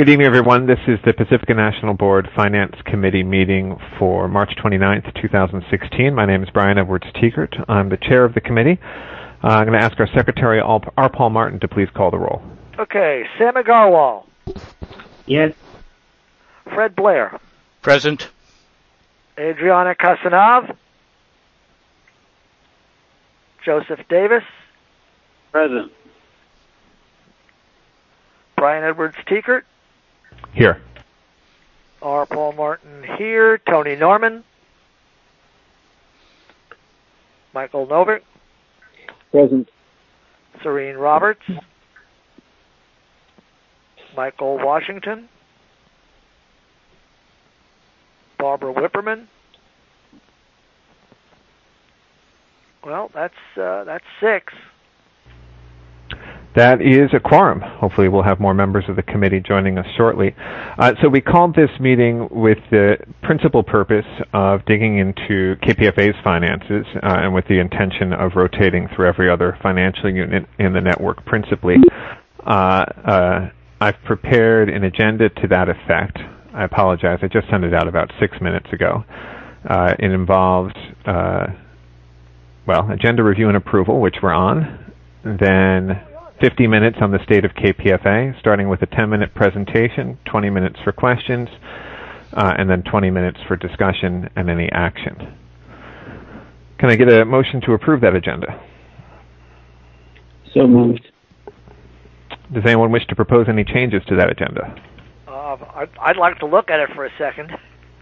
Good evening, everyone. This is the Pacifica National Board Finance Committee meeting for March 29th, 2016. My name is Brian Edwards-Tiekert. I'm the chair of the committee. I'm going to ask our secretary, R. Paul Martin, to please call the roll. Okay. Sam Agarwal. Yes. Fred Blair. Present. Adriana Casanov. Joseph Davis. Present. Brian Edwards-Tiekert. Here. R. Paul Martin here. Tony Norman. Michael Novick. Present. Serene Roberts. Michael Washington. Barbara Whipperman. Well, that's 6. That is a quorum. Hopefully we'll have more members of the committee joining us shortly. So we called this meeting with the principal purpose of digging into KPFA's finances and with the intention of rotating through every other financial unit in the network principally. I've prepared an agenda to that effect. I apologize. I just sent it out about 6 minutes ago. It involves, agenda review and approval, which we're on, then 50 minutes on the state of KPFA, starting with a 10-minute presentation, 20 minutes for questions, and then 20 minutes for discussion and any action. Can I get a motion to approve that agenda? So moved. Does anyone wish to propose any changes to that agenda? I'd like to look at it for a second.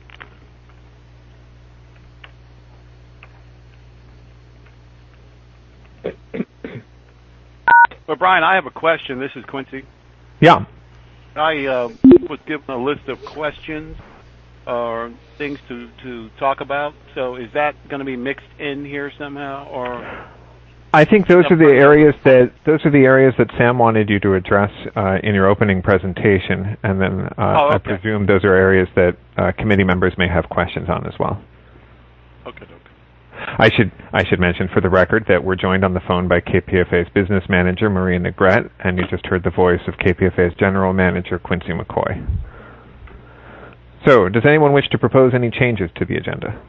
Well, Brian, I have a question. This is Quincy. Yeah. I was given a list of questions or things to talk about. So is that going to be mixed in here somehow, or? I think those are the areas that Sam wanted you to address in your opening presentation, and then okay. I presume those are areas that committee members may have questions on as well. Okay. I should mention for the record that we're joined on the phone by KPFA's business manager, Maria Negrete, and you just heard the voice of KPFA's general manager, Quincy McCoy. So, does anyone wish to propose any changes to the agenda?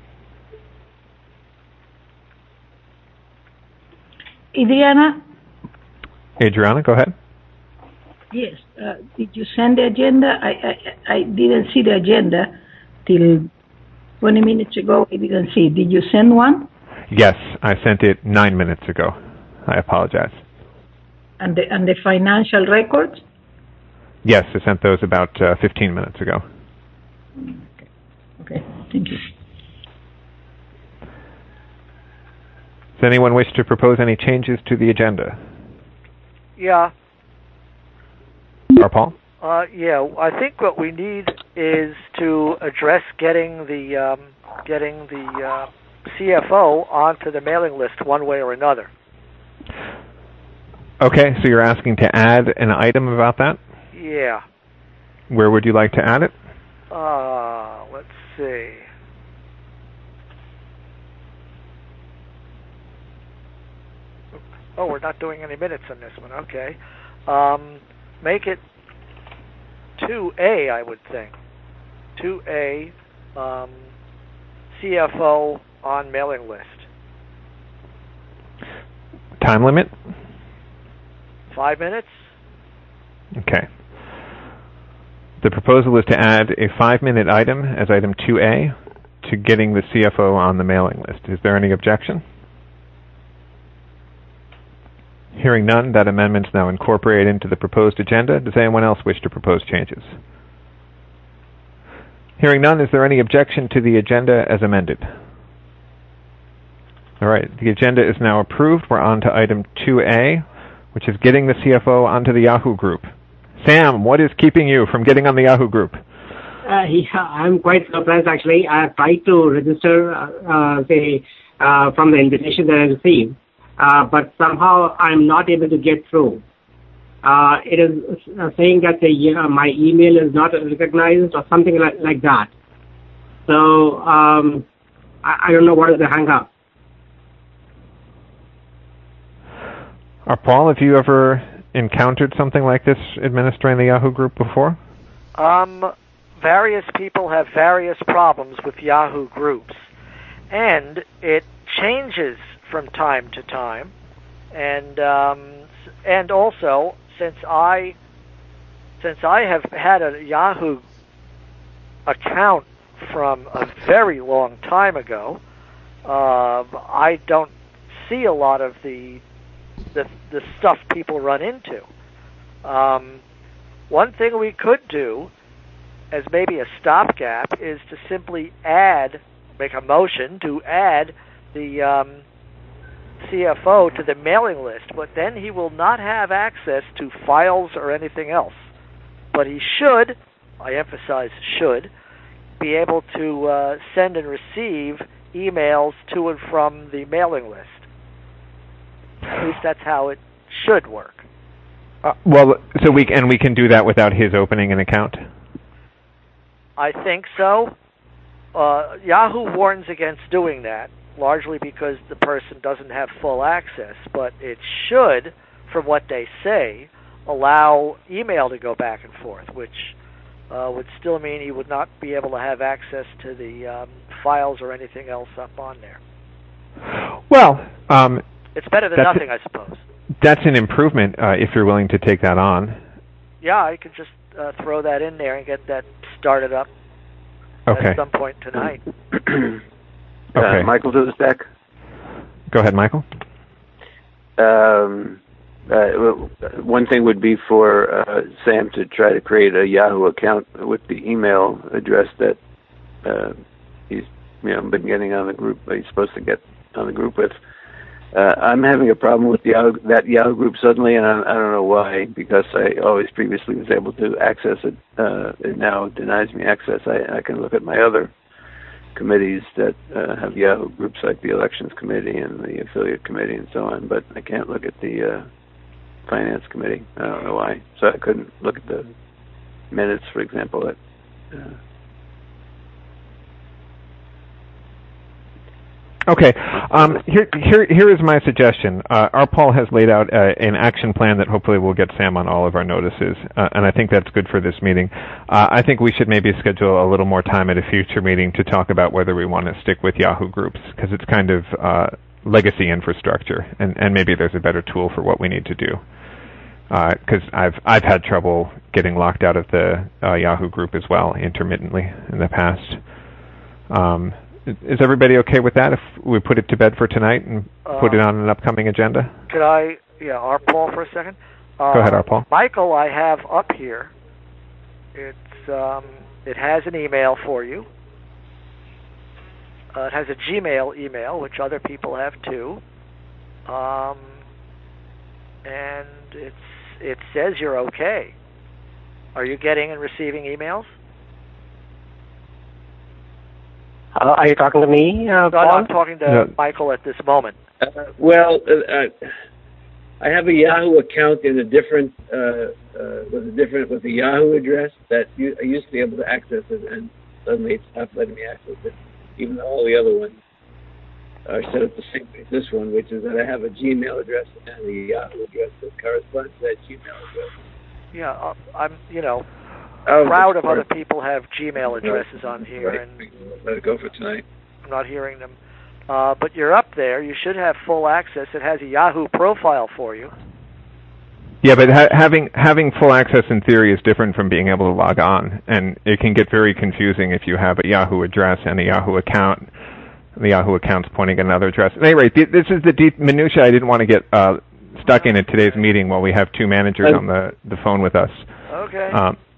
Adriana, go ahead. Yes. Did you send the agenda? I didn't see the agenda till 20 minutes ago. I didn't see it. Did you send one? Yes, I sent it 9 minutes ago. I apologize. And the financial records? Yes, I sent those about 15 minutes ago. Okay, thank you. Does anyone wish to propose any changes to the agenda? Yeah. Or Paul? Yeah. I think what we need is to address getting the CFO onto the mailing list one way or another. Okay, so you're asking to add an item about that? Yeah. Where would you like to add it? Let's see. Oh, we're not doing any minutes on this one. Okay. Make it 2A, I would think. 2A, CFO on mailing list. Time limit? 5 minutes. Okay. The proposal is to add a 5-minute item as item 2A to getting the CFO on the mailing list. Is there any objection? Hearing none, that amendment is now incorporated into the proposed agenda. Does anyone else wish to propose changes? Hearing none, is there any objection to the agenda as amended? All right, the agenda is now approved. We're on to item 2A, which is getting the CFO onto the Yahoo group. Sam, what is keeping you from getting on the Yahoo group? I'm quite surprised, actually. I tried to register, from the invitation that I received, but somehow I'm not able to get through. It is saying that my email is not recognized or something like that. So I don't know what is the hang-up. Paul, have you ever encountered something like this administering the Yahoo group before? various people have various problems with Yahoo groups, and it changes from time to time. And also, since I have had a Yahoo account from a very long time ago, I don't see a lot of the stuff people run into. One thing we could do as maybe a stopgap is to simply make a motion to add the CFO to the mailing list, but then he will not have access to files or anything else. But he should, I emphasize should, be able to send and receive emails to and from the mailing list. At least that's how it should work. So we can do that without his opening an account? I think so. Yahoo warns against doing that, largely because the person doesn't have full access, but it should, from what they say, allow email to go back and forth, which would still mean he would not be able to have access to the files or anything else up on there. Well, it's better than nothing, I suppose. That's an improvement if you're willing to take that on. Yeah, I could just throw that in there and get that started up at some point tonight. Okay. Michael to the stack. Go ahead, Michael. One thing would be for Sam to try to create a Yahoo account with the email address that he's been getting on the group. He's supposed to get on the group with. I'm having a problem with that Yahoo group suddenly, and I don't know why, because I always previously was able to access it. It now denies me access. I can look at my other committees that have Yahoo groups, like the Elections Committee and the Affiliate Committee and so on, but I can't look at the Finance Committee. I don't know why. So I couldn't look at the minutes, for example. Okay. Here is my suggestion. Our Paul has laid out an action plan that hopefully will get Sam on all of our notices, and I think that's good for this meeting. I think we should maybe schedule a little more time at a future meeting to talk about whether we want to stick with Yahoo groups, because it's kind of legacy infrastructure, and maybe there's a better tool for what we need to do. Because I've had trouble getting locked out of the Yahoo group as well intermittently in the past. Is everybody okay with that if we put it to bed for tonight and put it on an upcoming agenda? Could I, R. Paul for a second? Go ahead, R. Paul. Michael, I have up here. It has an email for you. It has a Gmail email, which other people have too. And it says you're okay. Are you getting and receiving emails? Are you talking to me, Paul? No, I'm talking to Michael at this moment. I have a Yahoo account in a different with a Yahoo address that I used to be able to access it, and suddenly it stopped letting me access it, even though all the other ones are set up the same way as this one, which is that I have a Gmail address and a Yahoo address that corresponds to that Gmail address. Yeah, I'm proud of other people have Gmail addresses on here, right. And let it go for tonight. I'm not hearing them. But you're up there. You should have full access. It has a Yahoo profile for you. Yeah, but having full access in theory is different from being able to log on, and it can get very confusing if you have a Yahoo address and a Yahoo account. The Yahoo account's pointing at another address. At any rate, this is the deep minutiae I didn't want to get stuck in at today's meeting while we have two managers on the phone with us. Okay.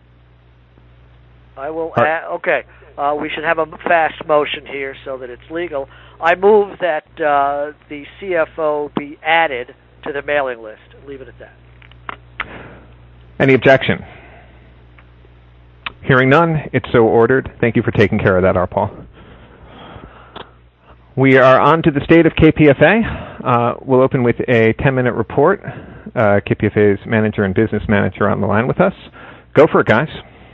I will add, okay. We should have a fast motion here so that it's legal. I move that the CFO be added to the mailing list. Leave it at that. Any objection? Hearing none, it's so ordered. Thank you for taking care of that, R. Paul. We are on to the state of KPFA. We'll open with a 10-minute report. KPFA's manager and business manager on the line with us. Go for it, guys.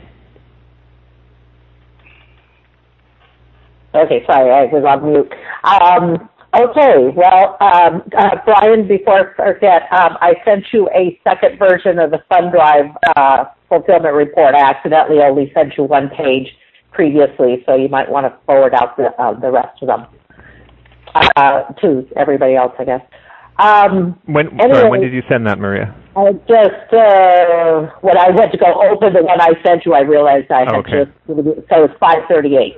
Okay, sorry, I was on mute. Okay, well, Brian, before I forget, I sent you a second version of the Fund Drive fulfillment report. I accidentally only sent you one page previously, so you might want to forward out the rest of them to everybody else, I guess. When did you send that, Maria? I just, when I went to go open the one I sent you, I realized I had so it's 5:38.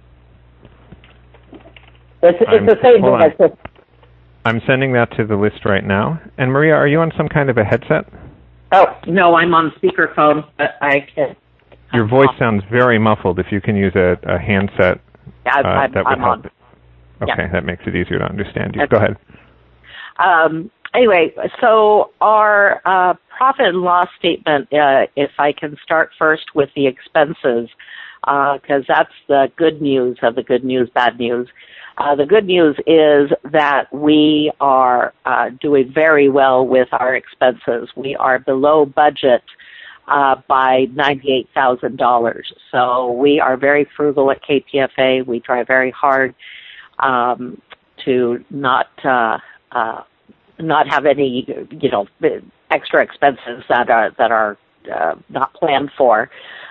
It's the same thing as this. I'm sending that to the list right now. And Maria, are you on some kind of a headset? Oh, no, I'm on speakerphone, but I can. Your voice sounds very muffled. If you can use a handset, that would help. Okay, that makes it easier to understand you. Okay. Go ahead. Anyway, so our profit and loss statement, if I can start first with the expenses, because that's the good news of the good news, bad news. The good news is that we are doing very well with our expenses. We are below budget by $98,000. So we are very frugal at KPFA. We try very hard to not have any, extra expenses that are not planned for.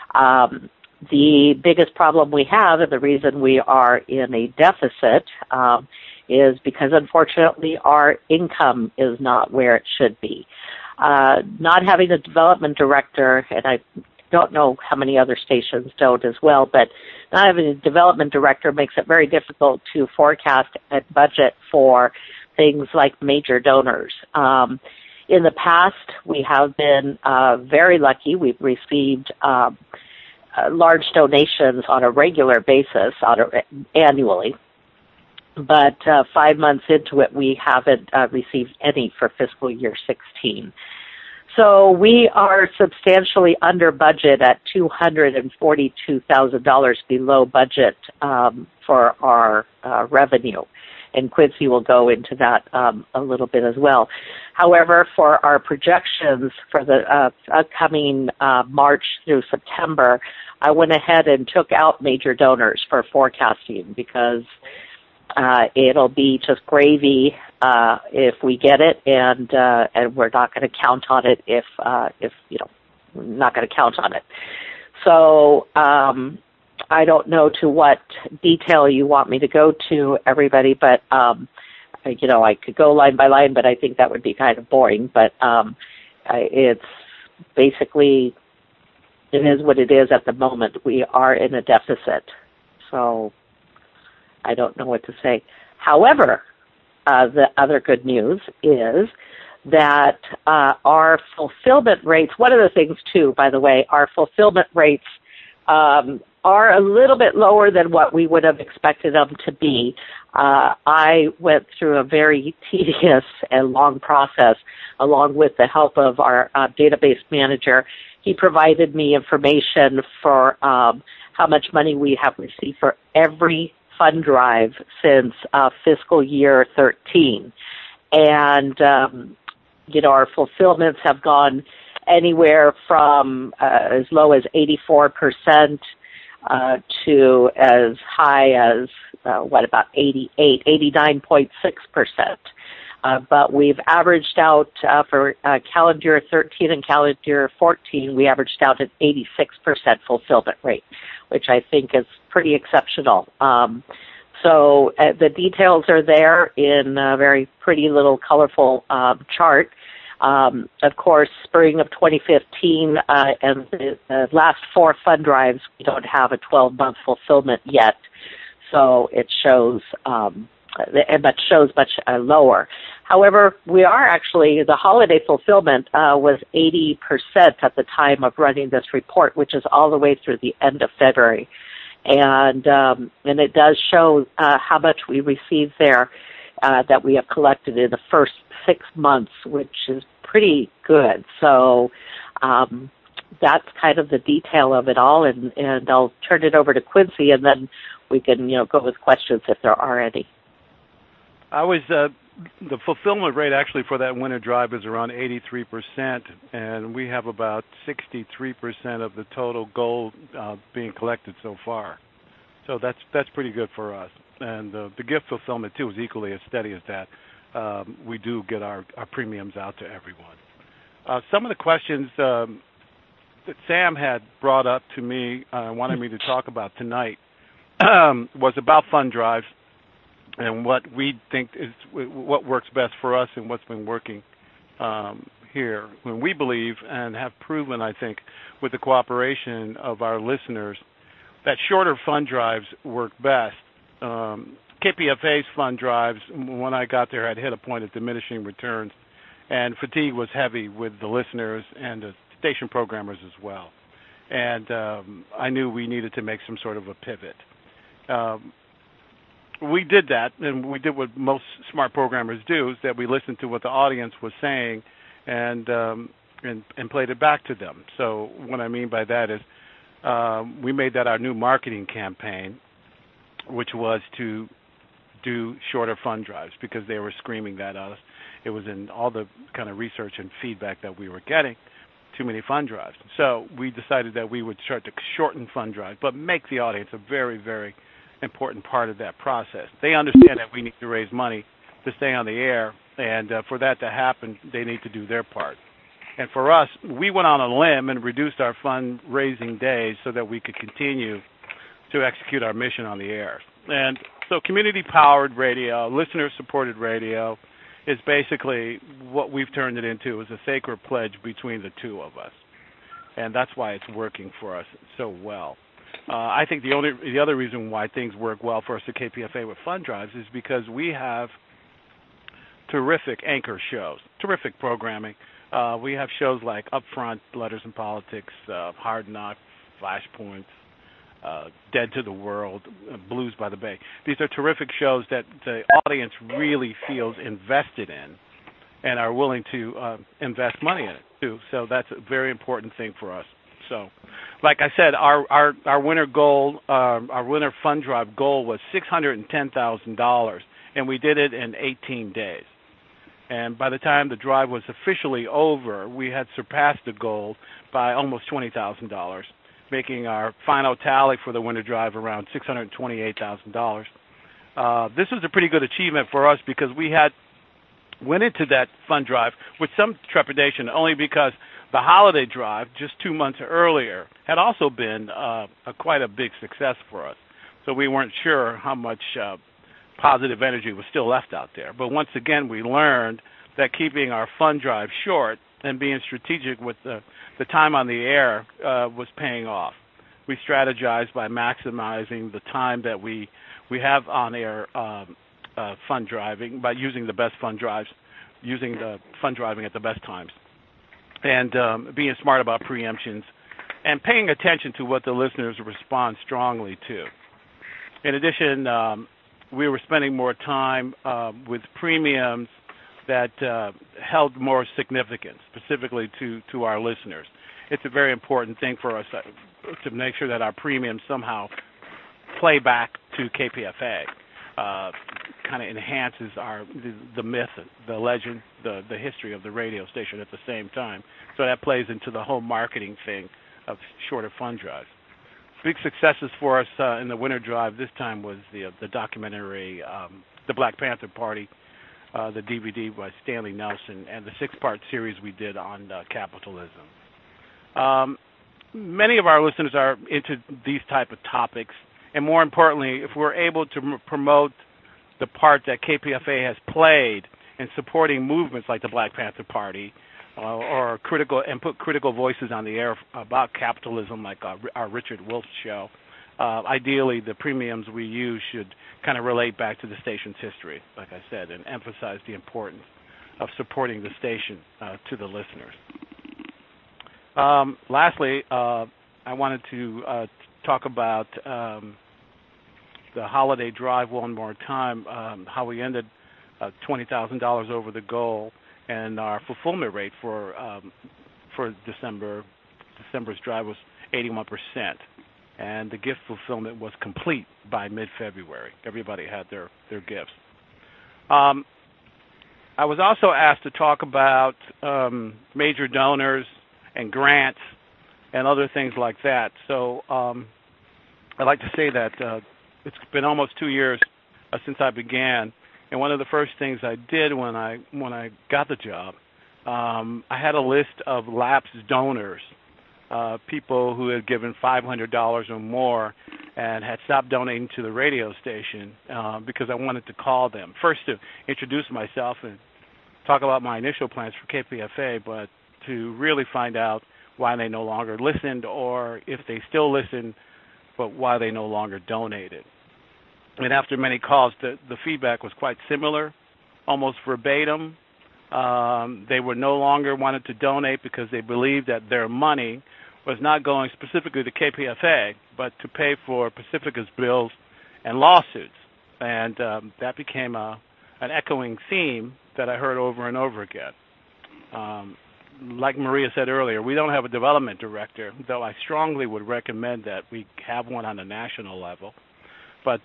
The biggest problem we have, and the reason we are in a deficit, is because unfortunately our income is not where it should be. Not having a development director, and I don't know how many other stations don't as well, but not having a development director makes it very difficult to forecast a budget for things like major donors. In the past, we have been very lucky. We've received large donations on a regular basis, annually. But 5 months into it, we haven't received any for fiscal year 16. So we are substantially under budget at $242,000 below budget for our revenue. And Quincy will go into that a little bit as well. However, for our projections for the upcoming March through September, I went ahead and took out major donors for forecasting because it'll be just gravy if we get it, and we're not going to count on it if we're not going to count on it. So I don't know to what detail you want me to go to, everybody, but I could go line by line, but I think that would be kind of boring. But it's basically, it is what it is at the moment. We are in a deficit, so I don't know what to say. However, the other good news is that our fulfillment rates, one of the things too, by the way, our fulfillment rates are a little bit lower than what we would have expected them to be. I went through a very tedious and long process along with the help of our database manager. He provided me information for how much money we have received for every fund drive since fiscal year 13. And, our fulfillments have gone anywhere from as low as 84% to as high as, 89.6%. But we've averaged out for calendar year 13 and calendar year 14, we averaged out an 86% fulfillment rate, which I think is pretty exceptional. So the details are there in a very pretty little colorful chart. Of course, spring of 2015 and the last 4 fund drives, we don't have a 12-month fulfillment yet, so it shows much lower. However, we are actually, the holiday fulfillment was 80% at the time of running this report, which is all the way through the end of February. And it does show how much we received there that we have collected in the first 6 months, which is pretty good. So that's kind of the detail of it all, and I'll turn it over to Quincy, and then we can go with questions if there are any. The fulfillment rate actually for that winter drive is around 83%, and we have about 63% of the total gold being collected so far. So that's pretty good for us. And the gift fulfillment too is equally as steady as that. We do get our premiums out to everyone. Some of the questions that Sam had brought up to me, wanted me to talk about tonight, was about fund drives and what we think is what works best for us and what's been working here. When we believe and have proven, I think, with the cooperation of our listeners, that shorter fund drives work best. KPFA's fund drives, when I got there, had hit a point of diminishing returns, and fatigue was heavy with the listeners and the station programmers as well. And I knew we needed to make some sort of a pivot. We did that, and we did what most smart programmers do, is that we listened to what the audience was saying and played it back to them. So what I mean by that is we made that our new marketing campaign, which was to do shorter fund drives because they were screaming that at us. It was in all the kind of research and feedback that we were getting, too many fund drives. So we decided that we would start to shorten fund drives, but make the audience a very, very important part of that process. They understand that we need to raise money to stay on the air, and for that to happen, they need to do their part. And for us, we went on a limb and reduced our fundraising days so that we could continue to execute our mission on the air. And so community-powered radio, listener-supported radio, is basically what we've turned it into, is a sacred pledge between the two of us. And that's why it's working for us so well. I think the other reason why things work well for us at KPFA with fund drives is because we have terrific anchor shows, terrific programming. We have shows like Upfront, Letters in Politics, Hard Knock, Flashpoints, Dead to the World, Blues by the Bay. These are terrific shows that the audience really feels invested in and are willing to invest money in it too. So that's a very important thing for us. So, like I said, our winter goal, our winter fund drive goal was $610,000, and we did it in 18 days. And by the time the drive was officially over, we had surpassed the goal by almost $20,000, making our final tally for the winter drive around $628,000. This was a pretty good achievement for us because we went into that fund drive with some trepidation, only because the holiday drive just 2 months earlier had also been quite a big success for us. So we weren't sure how much positive energy was still left out there. But once again, we learned that keeping our fund drive short and being strategic with the time on the air was paying off. We strategized by maximizing the time that we have on air fund driving by using the best fund drives, using the fund driving at the best times, and being smart about preemptions and paying attention to what the listeners respond strongly to. In addition, we were spending more time with premiums that held more significance, specifically to our listeners. It's a very important thing for us to make sure that our premiums somehow play back to KPFA. Kind of enhances the myth, the legend, the history of the radio station at the same time. So that plays into the whole marketing thing of shorter fund drives. Big successes for us in the winter drive this time was the documentary, The Black Panther Party, the DVD by Stanley Nelson, and the 6-part series we did on capitalism. Many of our listeners are into these type of topics, and more importantly, if we're able to promote the part that KPFA has played in supporting movements like the Black Panther Party, or put critical voices on the air about capitalism, like our Richard Wolff show, ideally the premiums we use should kind of relate back to the station's history, like I said, and emphasize the importance of supporting the station to the listeners. Lastly, I wanted to talk about the holiday drive one more time, how we ended $20,000 over the goal, and our fulfillment rate for December's drive was 81%, and the gift fulfillment was complete by mid-February. Everybody had their gifts. I was also asked to talk about major donors and grants and other things like that. So I'd like to say that it's been almost 2 years since I began, and one of the first things I did when I got the job, I had a list of lapsed donors people who had given $500 or more and had stopped donating to the radio station because I wanted to call them. First to introduce myself and talk about my initial plans for KPFA, but to really find out why they no longer listened, or if they still listen, but why they no longer donated. And after many calls, the feedback was quite similar, almost verbatim. They were no longer wanted to donate because they believed that their money was not going specifically to KPFA, but to pay for Pacifica's bills and lawsuits. And that became an echoing theme that I heard over and over again. Like Maria said earlier, we don't have a development director, though I strongly would recommend that we have one on a national level. But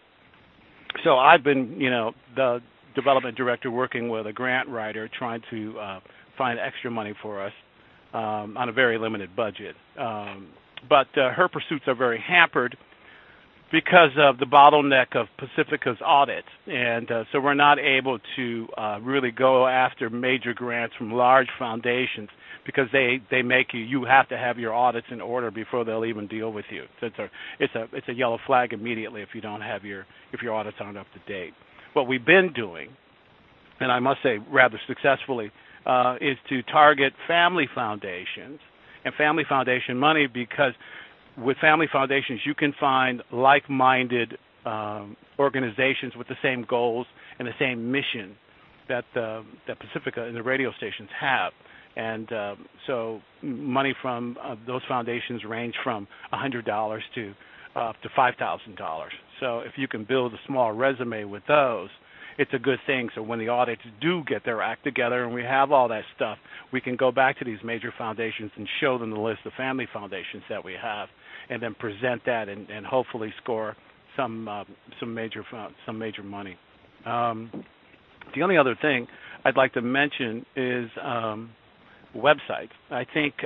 so I've been, the development director working with a grant writer trying to find extra money for us on a very limited budget. But her pursuits are very hampered because of the bottleneck of Pacifica's audit. And so we're not able to really go after major grants from large foundations because they make you have to have your audits in order before they'll even deal with you. So it's a yellow flag immediately if you don't have if your audits aren't up to date. What we've been doing, and I must say rather successfully, is to target family foundations and family foundation money, because with family foundations you can find like-minded organizations with the same goals and the same mission that Pacifica and the radio stations have. And so money from those foundations range from $100 to up to $5,000. So if you can build a small resume with those, it's a good thing. So when the audits do get their act together and we have all that stuff, we can go back to these major foundations and show them the list of family foundations that we have, and then present that and hopefully score some major money. The only other thing I'd like to mention is websites. I think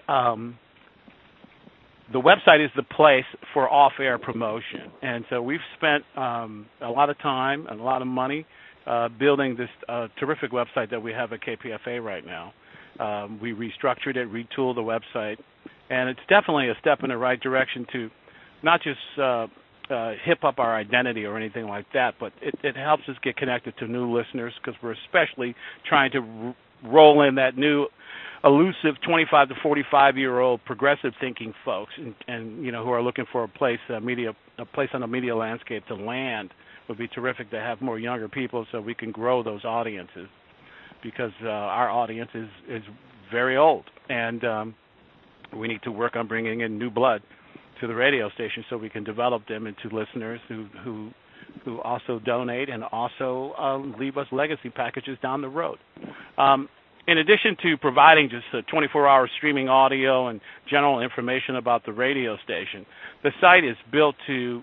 the website is the place for off-air promotion, and so we've spent a lot of time and a lot of money building this terrific website that we have at KPFA right now. We restructured it, retooled the website, and it's definitely a step in the right direction to not just hip up our identity or anything like that, but it helps us get connected to new listeners, because we're especially trying to roll in that new elusive 25 to 45-year-old progressive thinking folks, and who are looking for a place on the media landscape to land. Would be terrific to have more younger people so we can grow those audiences, because our audience is very old, and we need to work on bringing in new blood to the radio station so we can develop them into listeners who also donate and also leave us legacy packages down the road. In addition to providing just a 24-hour streaming audio and general information about the radio station, the site is built to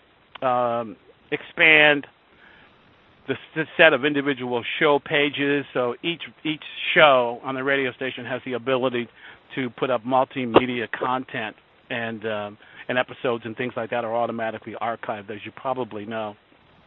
expand the set of individual show pages. So each show on the radio station has the ability to put up multimedia content, and episodes and things like that are automatically archived, as you probably know.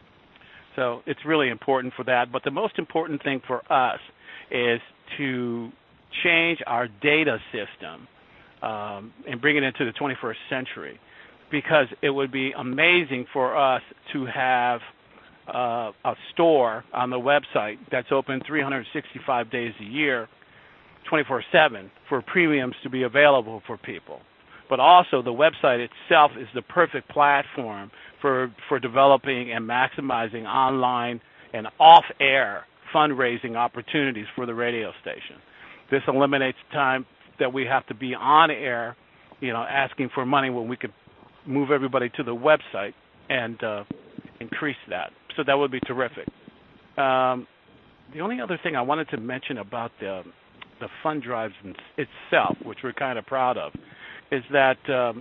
So it's really important for that. But the most important thing for us is to change our data system and bring it into the 21st century, because it would be amazing for us to have a store on the website that's open 365 days a year, 24/7, for premiums to be available for people. But also the website itself is the perfect platform for developing and maximizing online and off-air fundraising opportunities for the radio station. This eliminates time that we have to be on air, asking for money, when we could move everybody to the website and increase that. So that would be terrific. The only other thing I wanted to mention about the fund drives itself, which we're kind of proud of, is that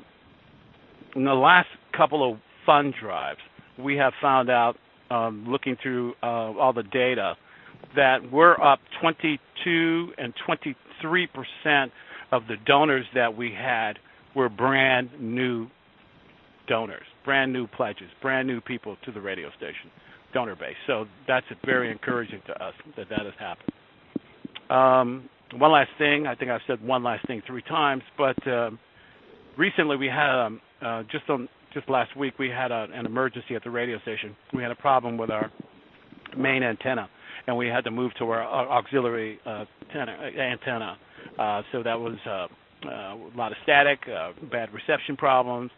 in the last couple of fund drives, we have found out, looking through all the data, that we're up 22 and 23% of the donors that we had were brand new donors, brand new pledges, brand new people to the radio station donor base. So that's very encouraging to us that has happened. One last thing, I think I've said one last thing 3 times, but recently we had just last week we had an emergency at the radio station. We had a problem with our main antenna, and we had to move to our auxiliary antenna. So that was a lot of static, bad reception problems,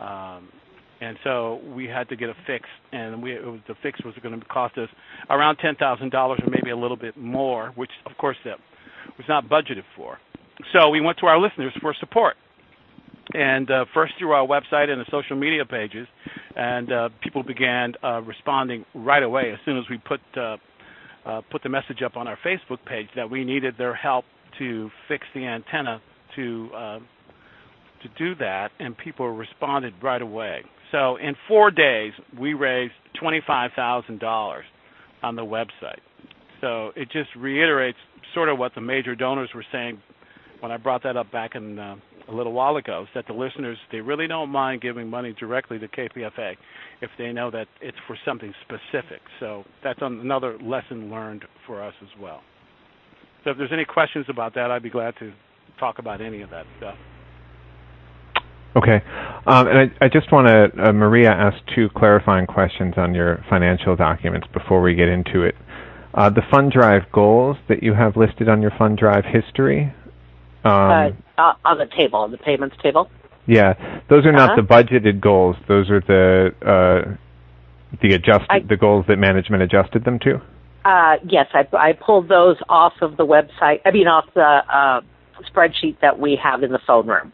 and so we had to get a fix. And the fix was going to cost us around $10,000 or maybe a little bit more, which of course that was not budgeted for. So we went to our listeners for support. And first through our website and the social media pages, and people began responding right away as soon as we put the message up on our Facebook page that we needed their help to fix the antenna to do that, and people responded right away. So in 4 days, we raised $25,000 on the website. So it just reiterates sort of what the major donors were saying when I brought that up back in a little while ago, is that the listeners, they really don't mind giving money directly to KPFA if they know that it's for something specific. So that's another lesson learned for us as well. So if there's any questions about that, I'd be glad to talk about any of that stuff. Okay. And I just want to, Maria asked 2 clarifying questions on your financial documents before we get into it. The fund drive goals that you have listed on your fund drive history, on the table, on the payments table. Yeah, those are not the budgeted goals. Those are the goals that management adjusted them to. Yes, I pulled those off of the website. I mean, off the spreadsheet that we have in the phone room.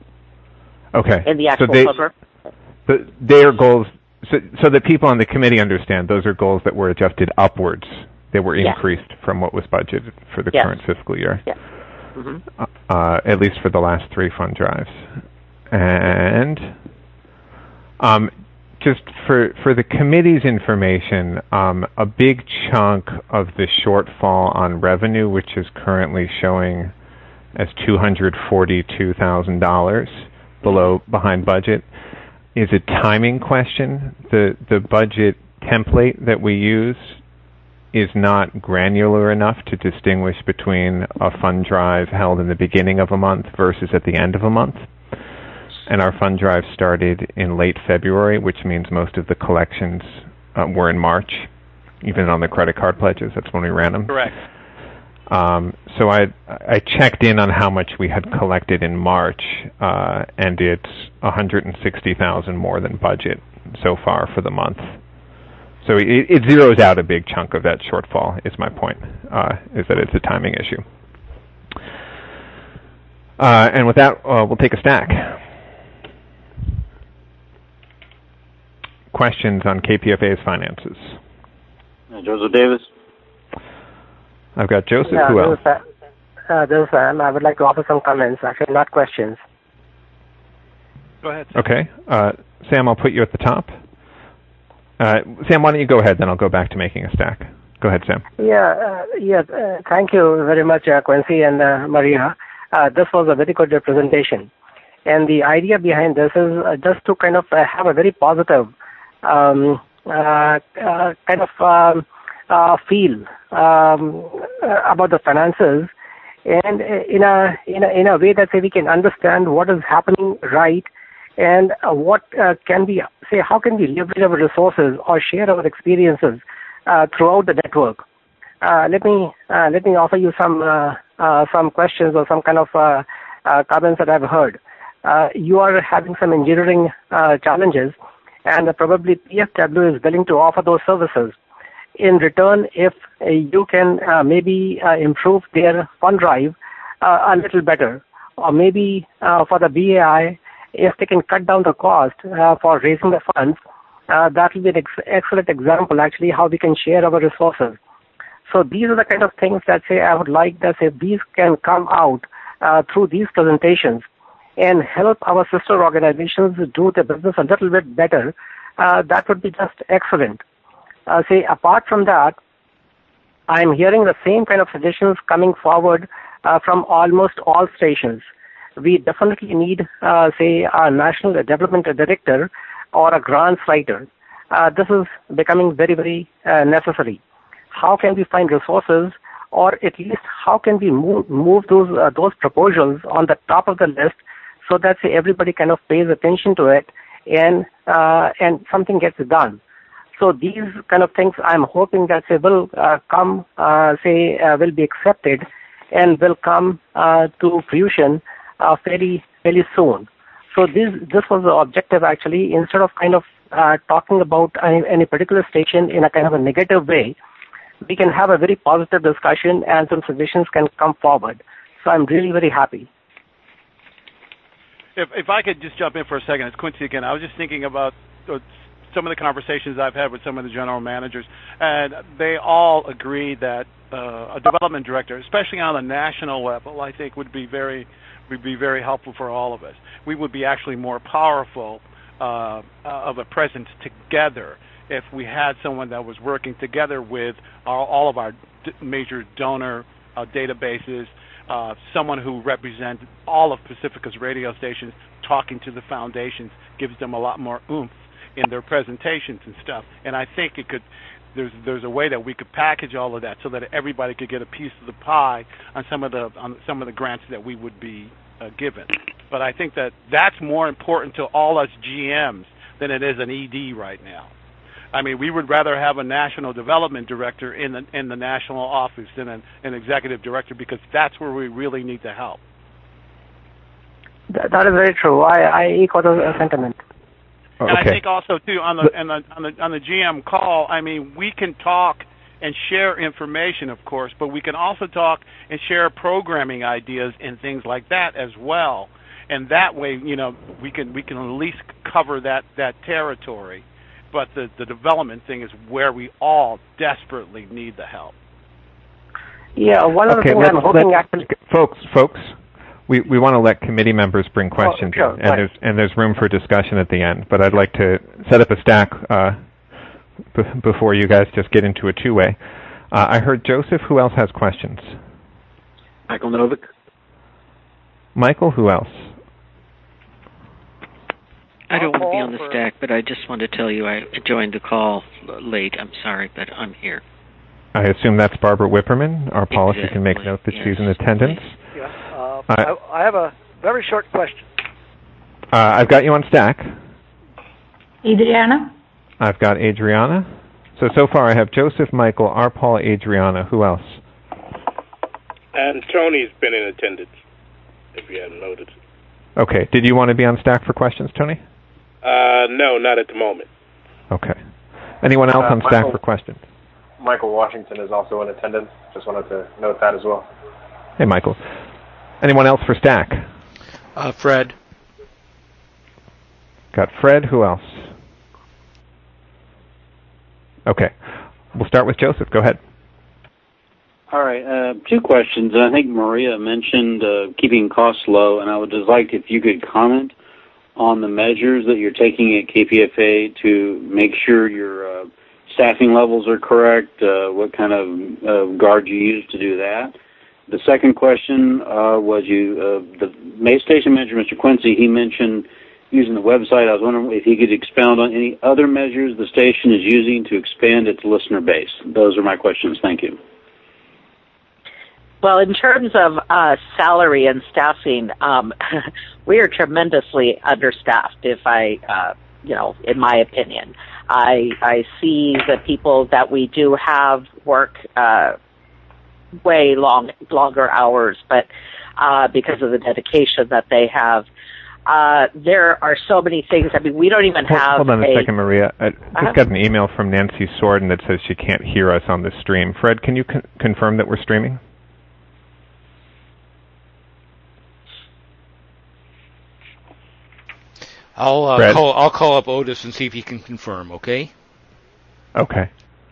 Okay. In the actual phone room. They are goals. So that people on the committee understand, those are goals that were adjusted upwards. They were increased from what was budgeted for the current fiscal year. Yes. Mm-hmm. At least for the last 3 fund drives. And just for the committee's information, a big chunk of the shortfall on revenue, which is currently showing as $242,000 behind budget, is a timing question. The budget template that we use is not granular enough to distinguish between a fund drive held in the beginning of a month versus at the end of a month. And our fund drive started in late February, which means most of the collections were in March, even on the credit card pledges. That's when we ran them. Correct. So I checked in on how much we had collected in March, and it's $160,000 more than budget so far for the month. So it zeroes out a big chunk of that shortfall, is my point, is that it's a timing issue. And with that, we'll take a stack. Questions on KPFA's finances? Joseph Davis. I've got Joseph. Who else? This is Sam. I would like to offer some comments, actually not questions. Go ahead. Okay. Sam, I'll put you at the top. Sam, why don't you go ahead, then I'll go back to making a stack. Go ahead, Sam. Thank you very much, Quincy and Maria. This was a very good presentation. And the idea behind this is just to kind of have a very positive feel about the finances, and in a way that we can understand what is happening right, and what can we say, how can we leverage our resources or share our experiences throughout the network. Let me offer you some questions or some kind of comments that I've heard. You are having some engineering challenges, and probably PFW is willing to offer those services. In return, if you can maybe improve their fund drive a little better, or maybe for the BAI, if they can cut down the cost for raising the funds, that will be an excellent example, actually, how we can share our resources. So these are the kind of things that I would like that if these can come out through these presentations and help our sister organizations do the business a little bit better, that would be just excellent. Apart from that, I'm hearing the same kind of suggestions coming forward from almost all stations. We definitely need, a national development director or a grants writer. This is becoming very, very necessary. How can we find resources, or at least how can we move those proposals on the top of the list so that everybody kind of pays attention to it and something gets done. So these kind of things I'm hoping that will come, will be accepted and will come to fruition fairly soon. So this was the objective actually. Instead of kind of talking about any particular station in a kind of a negative way, we can have a very positive discussion and some suggestions can come forward. So I'm really very happy. If I could just jump in for a second, it's Quincy again. I was just thinking about some of the conversations I've had with some of the general managers, and they all agree that a development director, especially on a national level, I think would be very helpful for all of us. We would be actually more powerful of a presence together if we had someone that was working together with all of our major donor databases, someone who represents all of Pacifica's radio stations, talking to the foundations, gives them a lot more oomph in their presentations and stuff. And I think it could. There's a way that we could package all of that so that everybody could get a piece of the pie on some of the grants that we would be given. But I think that's more important to all us GMs than it is an ED right now. I mean, we would rather have a national development director in the national office than an executive director, because that's where we really need the help. That is very true. I echo the sentiment. And I think also too on the GM call, I mean, we can talk and share information, of course, but we can also talk and share programming ideas and things like that as well. And that way, we can at least cover that territory. But the development thing is where we all desperately need the help. Yeah, one of the things I'm hoping actually... Folks, we want to let committee members bring questions, sure, and there's room for discussion at the end. But I'd like to set up a stack before you guys just get into a two-way. I heard Joseph. Who else has questions? Michael Novick. Michael, who else? I don't want to be on the stack, but I just want to tell you I joined the call late. I'm sorry, but I'm here. I assume that's Barbara Whipperman. Our policy can make note that she's in attendance. Yeah. I have a very short question. I've got you on stack. Adriana? I've got Adriana. So far I have Joseph, Michael, R. Paul, Adriana. Who else? And Tony's been in attendance, if you haven't noticed. Okay. Did you want to be on stack for questions, Tony? No, not at the moment. Okay. Anyone else on stack for questions? Michael Washington is also in attendance. Just wanted to note that as well. Hey, Michael. Anyone else for stack? Fred. Got Fred. Who else? Okay. We'll start with Joseph. Go ahead. All right. Two questions. I think Maria mentioned keeping costs low, and I would just like if you could comment on the measures that you're taking at KPFA to make sure your staffing levels are correct, what kind of guard you use to do that. The second question was the station manager, Mr. Quincy, he mentioned using the website. I was wondering if he could expound on any other measures the station is using to expand its listener base. Those are my questions. Thank you. Well, in terms of salary and staffing, we are tremendously understaffed, in my opinion. I see the people that we do have work way longer hours, but because of the dedication that they have, there are so many things. I mean, we don't even have... Hold on a second, Maria. I just got an email from Nancy Sorden that says she can't hear us on the stream. Fred, can you confirm that we're streaming? I'll call up Otis and see if he can confirm. Okay. Okay.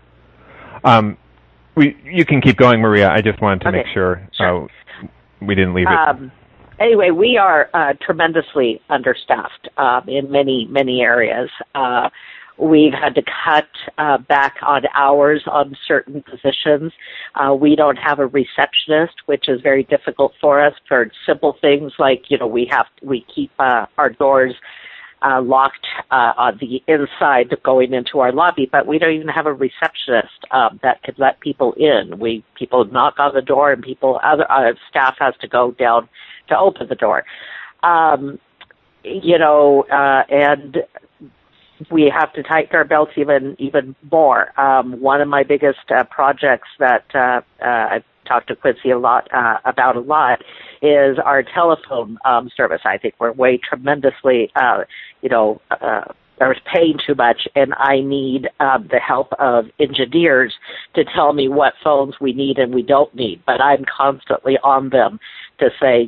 You can keep going, Maria. I just wanted to make sure we didn't leave it. Anyway, we are tremendously understaffed in many areas. We've had to cut back on hours on certain positions. We don't have a receptionist, which is very difficult for us for simple things like, we keep our doors locked on the inside going into our lobby, but we don't even have a receptionist that could let people in. People knock on the door, and staff has to go down to open the door. And we have to tighten our belts even more. One of my biggest projects that I've talked to Quincy about a lot is our telephone service. I think we're way tremendously, there's paying too much, and I need the help of engineers to tell me what phones we need and we don't need. But I'm constantly on them to say,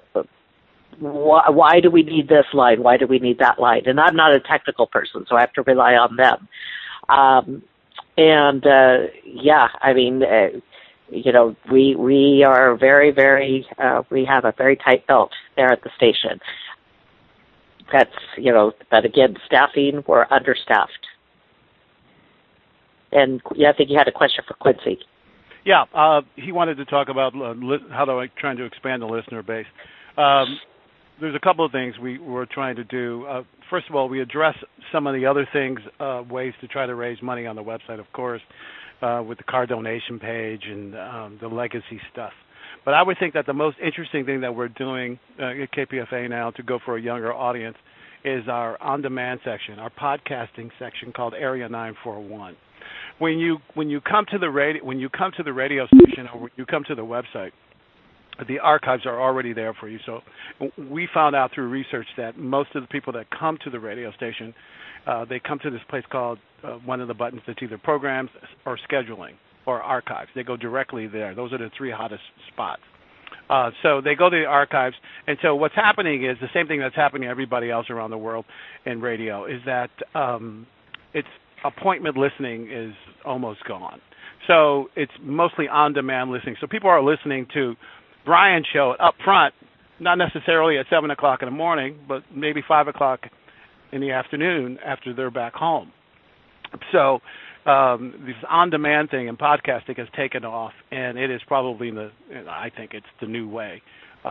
why do we need this line? Why do we need that line? And I'm not a technical person, so I have to rely on them. We are very, very, we have a very tight belt there at the station. That's, but again, staffing, we're understaffed. And I think you had a question for Quincy. Yeah, he wanted to talk about how do I trying to expand the listener base. There's a couple of things we were trying to do. First of all, we address some of the other things, ways to try to raise money on the website, of course, with the car donation page and the legacy stuff. But I would think that the most interesting thing that we're doing at KPFA now to go for a younger audience is our on-demand section, our podcasting section called Area 941. When you come to the radio station or when you come to the website, the archives are already there for you. So we found out through research that most of the people that come to the radio station, they come to this place called one of the buttons that's either programs or scheduling or archives. They go directly there. Those are the three hottest spots. So they go to the archives. And so what's happening is the same thing that's happening to everybody else around the world in radio is that it's appointment listening is almost gone. So it's mostly on-demand listening. So people are listening to Brian's show up front, not necessarily at 7 o'clock in the morning, but maybe 5 o'clock in the afternoon after they're back home. So this on-demand thing and podcasting has taken off, and it is probably I think it's the new way.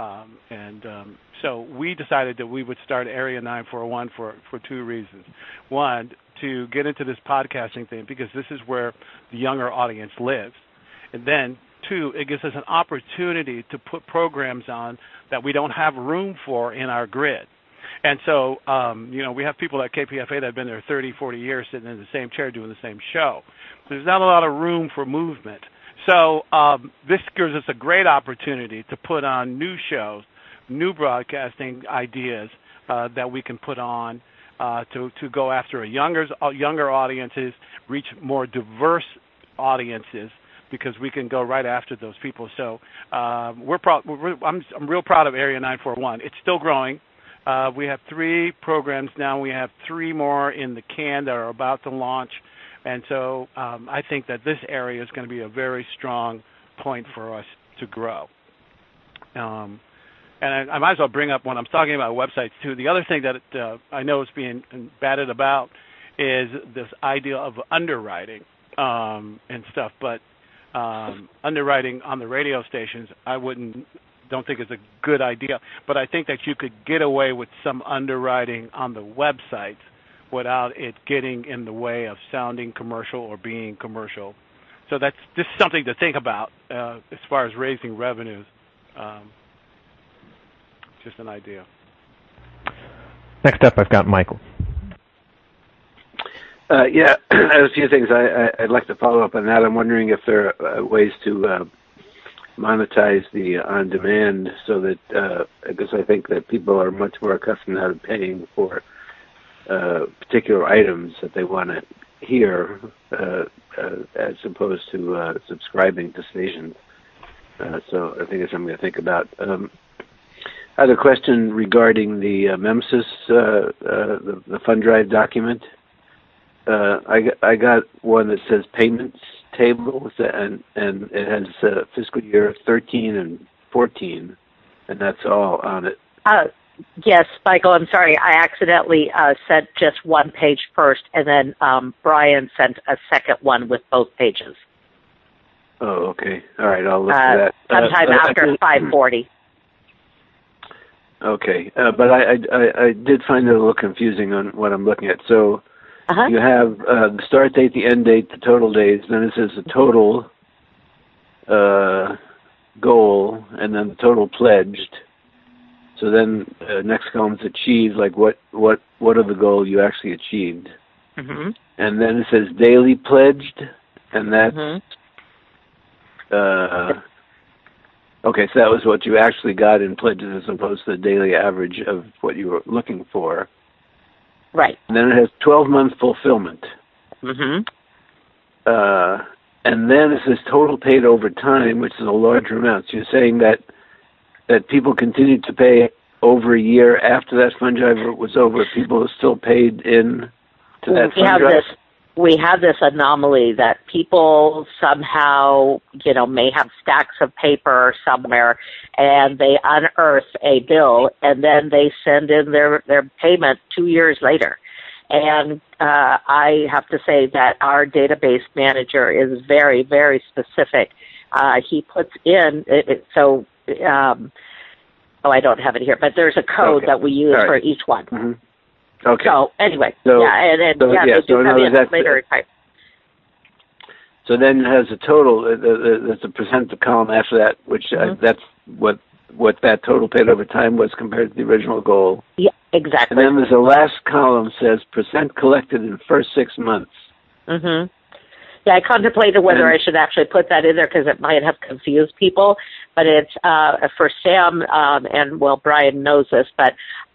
So we decided that we would start Area 941 for two reasons. One, to get into this podcasting thing because this is where the younger audience lives. And then, two, it gives us an opportunity to put programs on that we don't have room for in our grid. And so, we have people at KPFA that have been there 30, 40 years sitting in the same chair doing the same show. There's not a lot of room for movement. So this gives us a great opportunity to put on new shows, new broadcasting ideas that we can put on to go after younger audiences, reach more diverse audiences, because we can go right after those people. So I'm real proud of Area 941. It's still growing. We have 3 programs now. We have 3 more in the can that are about to launch. And so I think that this area is going to be a very strong point for us to grow. And I might as well bring up when I'm talking about websites, too. The other thing that I know is being batted about is this idea of underwriting and stuff. But underwriting on the radio stations, don't think is a good idea. But I think that you could get away with some underwriting on the websites without it getting in the way of sounding commercial or being commercial. So that's just something to think about as far as raising revenues. Just an idea. Next up, I've got Michael. Yeah, a few things I'd like to follow up on that. I'm wondering if there are ways to monetize the on-demand so that, because I think that people are much more accustomed now to paying for particular items that they want to hear as opposed to subscribing to stations. So I think it's something to think about. I had a question regarding the MEMSIS, the fund drive document. I got one that says payments table, and it has fiscal year 13 and 14, and that's all on it. Yes, Michael, I'm sorry. I accidentally sent just one page first, and then Brian sent a second one with both pages. Oh, okay. All right, I'll look for that. Sometime after 5:40. Okay, but I did find it a little confusing on what I'm looking at. So you have the start date, the end date, the total days, then it says the total goal, and then the total pledged. So then next column is achieved, like what are the goals you actually achieved? Mm-hmm. And then it says daily pledged, and that's okay, so that was what you actually got in pledges as opposed to the daily average of what you were looking for. Right. And then it has 12-month fulfillment. Mm-hmm. And then it says total paid over time, which is a larger amount. So you're saying that people continued to pay over a year after that fund drive was over. People still paid in to that fund drive? We have this anomaly that people somehow, may have stacks of paper somewhere, and they unearth a bill, and then they send in their payment 2 years later. And I have to say that our database manager is very, very specific. He puts in I don't have it here, but there's a code that we use for each one. Mm-hmm. Okay. So anyway, they do have it later. So then it has a total. There's a percent column after that, which that's what that total paid over time was compared to the original goal. Yeah, exactly. And then there's a last column says percent collected in the first 6 months. Mm-hmm. Yeah, I contemplated whether I should actually put that in there because it might have confused people. But it's for Sam, and Brian knows this, but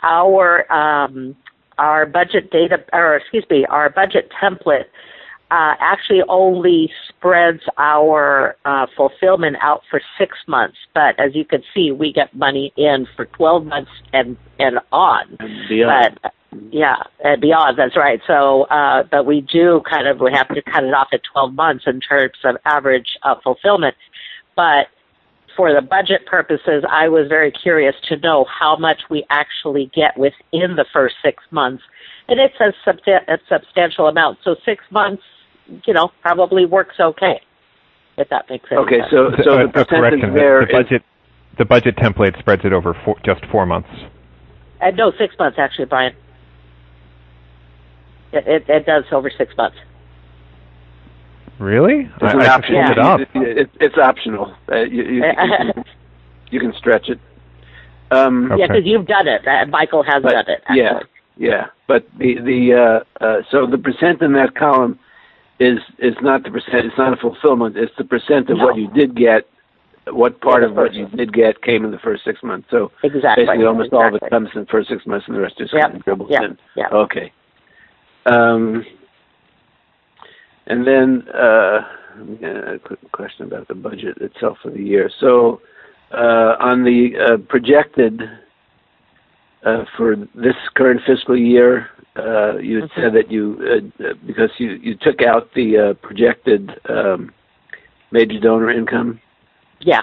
our budget our budget template actually only spreads our fulfillment out for 6 months. But as you can see, we get money in for 12 months and on. And beyond. But, and beyond, that's right. So, but we have to cut it off at 12 months in terms of average fulfillment. But for the budget purposes, I was very curious to know how much we actually get within the first 6 months. And it's a substantial amount. So 6 months, probably works okay, if that makes sense. Okay, so the percentage there the budget template spreads it over just 4 months. No, 6 months actually, Brian. It does over 6 months. Really? It's optional. You can stretch it. Yeah, because you've done it. Michael has done it. Actually. Yeah. But so the percent in that column is not the percent. It's not a fulfillment. It's the percent of what you did get. What part of what you did get came in the first 6 months. So basically, almost all of it comes in the first 6 months, and the rest just kind of dribbles in. Yeah. Okay. And then a quick question about the budget itself for the year. So on the projected for this current fiscal year, you had said that you because you took out the projected major donor income. Yeah.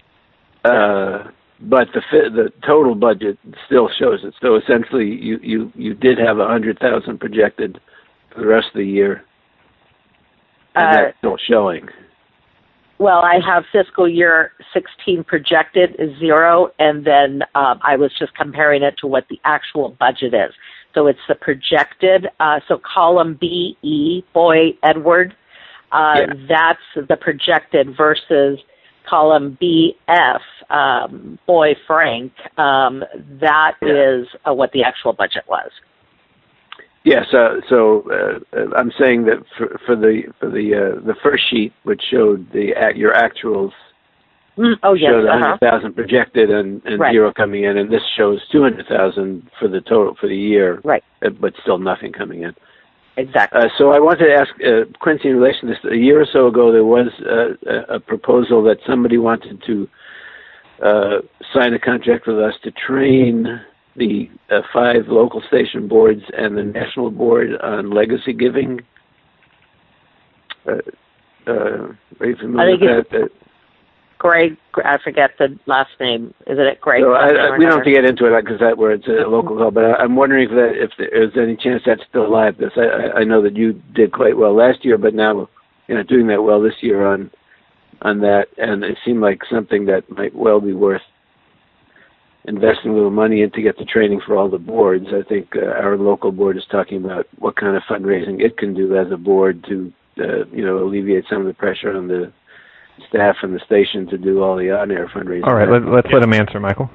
But the total budget still shows it. So essentially, you did have 100,000 projected for the rest of the year. And that's still showing. Well, I have fiscal year 16 projected is 0, and then I was just comparing it to what the actual budget is. So it's the projected. So column B, Boy Edward, that's the projected versus column BF, Boy Frank. That is what the actual budget was. Yeah, so I'm saying that for the first sheet, which showed your actuals, showed 100,000 projected and 0 coming in, and this shows 200,000 for the total for the year, but still nothing coming in. Exactly. So I wanted to ask Quincy in relation to this. A year or so ago, there was a proposal that somebody wanted to sign a contract with us to train the 5 local station boards and the national board on legacy giving. Are you familiar with that? Greg, I forget the last name. Isn't it Greg? So we don't have to get into it because it's a local call, but I'm wondering if there's any chance that's still alive. Because I know that you did quite well last year, but now you're not doing that well this year on that, and it seemed like something that might well be worth investing a little money in to get the training for all the boards. I think our local board is talking about what kind of fundraising it can do as a board to alleviate some of the pressure on the staff and the station to do all the on-air fundraising. All right, let's let him answer, Michael.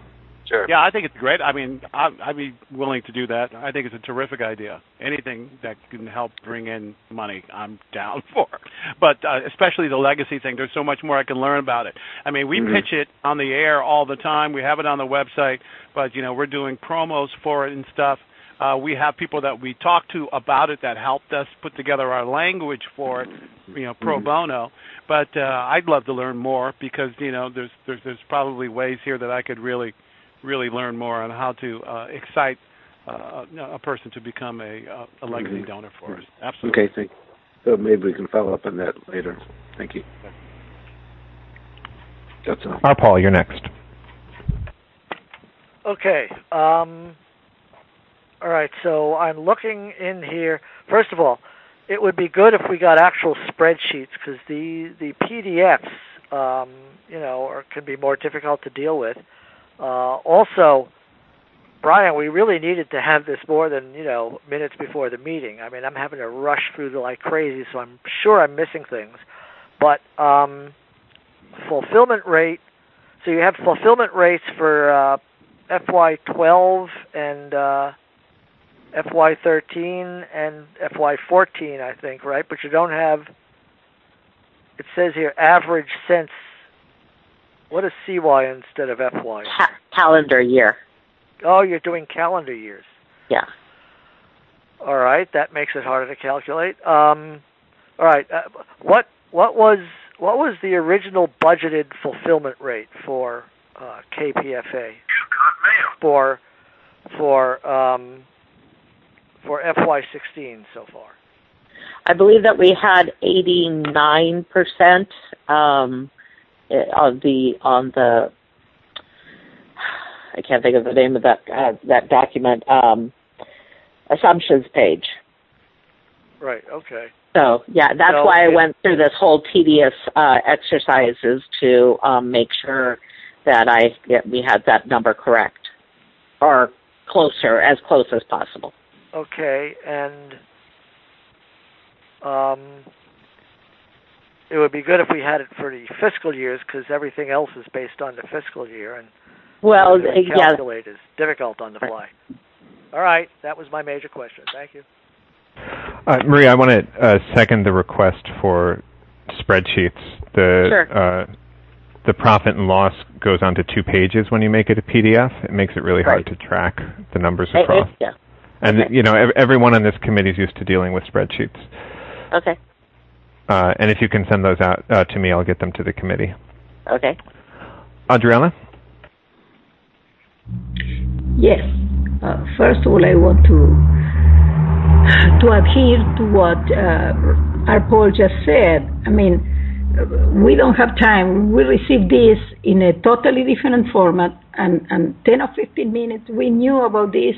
Sure. Yeah, I think it's great. I mean, I'd be willing to do that. I think it's a terrific idea. Anything that can help bring in money, I'm down for. But especially the legacy thing, there's so much more I can learn about it. I mean, we pitch it on the air all the time. We have it on the website, but, we're doing promos for it and stuff. We have people that we talk to about it that helped us put together our language for it, pro bono. But I'd love to learn more because, there's probably ways here that I could really learn more on how to excite a person to become a legacy donor for us. Absolutely. Okay, thank you. So maybe we can follow up on that later. Thank you. That's all. Paul, you're next. Okay. All right, so I'm looking in here. First of all, it would be good if we got actual spreadsheets because the PDFs, can be more difficult to deal with. Also, Brian, we really needed to have this more than, minutes before the meeting. I mean, I'm having to rush through like crazy, so I'm sure I'm missing things. But fulfillment rate, so you have fulfillment rates for FY12 and FY13 and FY14, I think, right? But you don't have, it says here, average since. What is CY instead of FY? Calendar year. Oh, you're doing calendar years. Yeah. All right, that makes it harder to calculate. All right, what was the original budgeted fulfillment rate for KPFA? For FY16 so far? I believe that we had 89%. On the I can't think of the name of that document, assumptions page. Right, okay. So, yeah, that's why I went through this whole tedious exercises to make sure that we had that number correct, or as close as possible. Okay, and it would be good if we had it for the fiscal years because everything else is based on the fiscal year, and calculate is difficult on the fly. All right, that was my major question. Thank you. Maria, I want to second the request for spreadsheets. The profit and loss goes onto 2 pages when you make it a PDF. It makes it really hard to track the numbers across. And everyone on this committee is used to dealing with spreadsheets. Okay. And if you can send those out to me, I'll get them to the committee. Okay. Adriana? Yes. First of all, I want to adhere to what our Paul just said. I mean, we don't have time. We received this in a totally different format, and 10 or 15 minutes, we knew about this.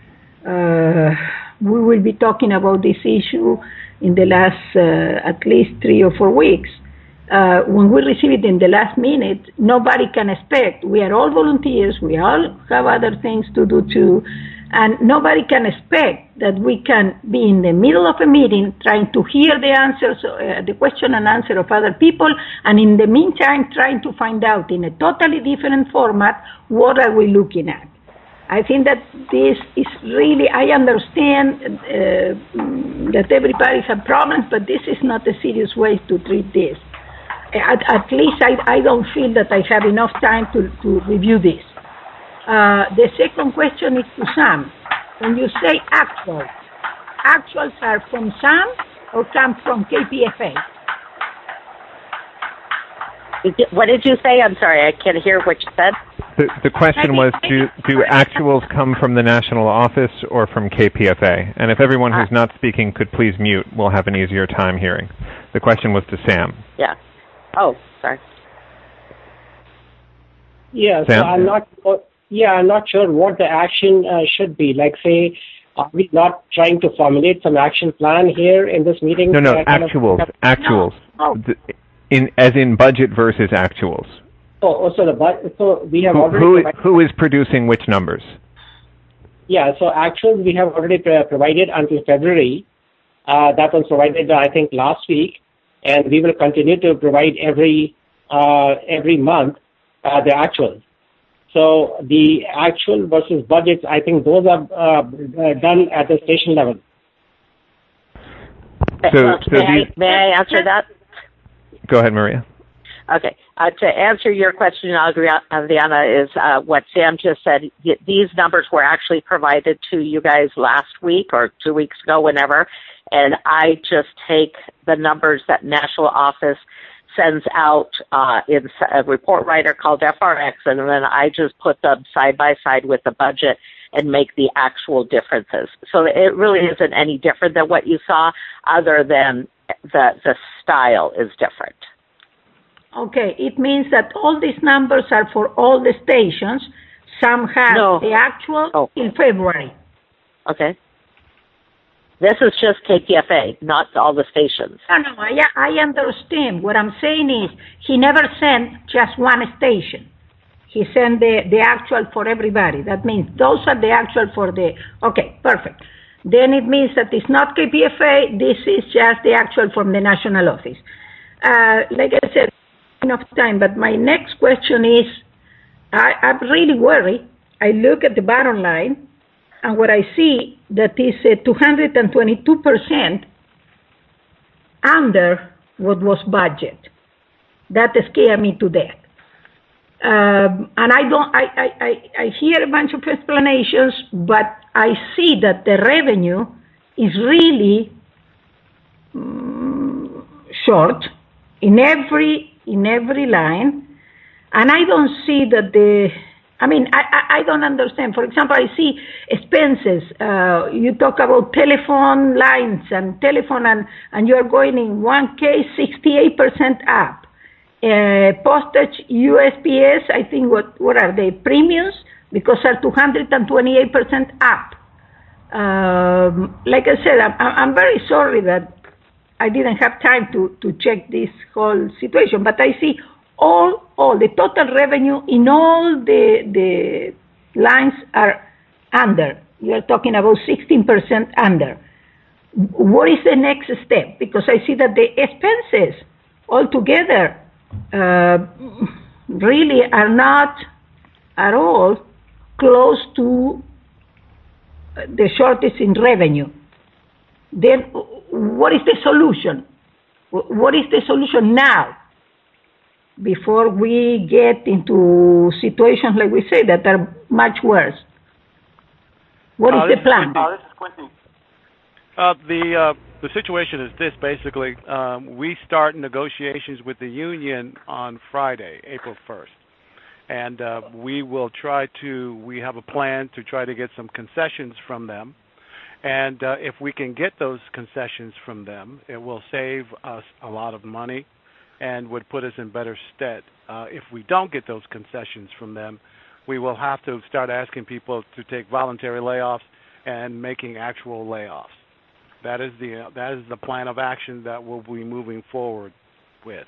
We will be talking about this issue in the last at least 3 or 4 weeks. When we receive it in the last minute, nobody can expect. We are all volunteers. We all have other things to do too. And nobody can expect that we can be in the middle of a meeting trying to hear the answers, the question and answer of other people, and in the meantime trying to find out in a totally different format what are we looking at. I think that this is really, I understand that everybody has problems, but this is not a serious way to treat this. At least I don't feel that I have enough time to review this. The second question is to Sam. When you say actuals are from Sam or come from KPFA? What did you say? I'm sorry, I can't hear what you said. The question was, do actuals come from the national office or from KPFA? And if everyone who's not speaking could please mute, we'll have an easier time hearing. The question was to Sam. Yeah. Oh, sorry. Yeah, Sam? so I'm not sure what the action should be. Like, say, are we not trying to formulate some action plan here in this meeting? No, actuals. No. As in budget versus actuals. So we have already... Who is producing which numbers? Yeah, so actuals we have already provided until February. That was provided, I think, last week. And we will continue to provide every month the actuals. So the actual versus budgets, I think those are done at the station level. May I answer that? Go ahead, Maria. Okay. To answer your question, Adriana, is what Sam just said. These numbers were actually provided to you guys last week or 2 weeks ago, whenever, and I just take the numbers that national office sends out in a report writer called FRX, and then I just put them side by side with the budget and make the actual differences. So it really isn't any different than what you saw, other than the style is different. Okay, it means that all these numbers are for all the stations. Some have the actual in February. Okay. This is just KPFA, not all the stations. No, I understand. What I'm saying is he never sent just one station. He sent the actual for everybody. That means those are the actual for the... Okay, perfect. Then it means that it's not KPFA. This is just the actual from the national office. Like I said, enough time, but my next question is, I'm really worried. I look at the bottom line, and what I see that is 222% under what was budget. That scared me to death. And I hear a bunch of explanations, but I see that the revenue is really short in every line, and I don't see that I don't understand. For example, I see expenses. You talk about telephone lines and telephone, and you're going in one case 68% up. Postage, USPS, I think what are they, premiums? Because are 228% up. Like I said, I'm very sorry that I didn't have time to check this whole situation, but I see all the total revenue in all the lines are under. You're talking about 16% under. What is the next step? Because I see that the expenses altogether really are not at all close to the shortage in revenue. Then what is the solution? What is the solution now before we get into situations, like we say, that are much worse? What is the plan? This is Quincy. The situation is this, basically. We start negotiations with the union on Friday, April 1st. And we have a plan to try to get some concessions from them. And if we can get those concessions from them, it will save us a lot of money and would put us in better stead. If we don't get those concessions from them, we will have to start asking people to take voluntary layoffs and making actual layoffs. That is the plan of action that we'll be moving forward with.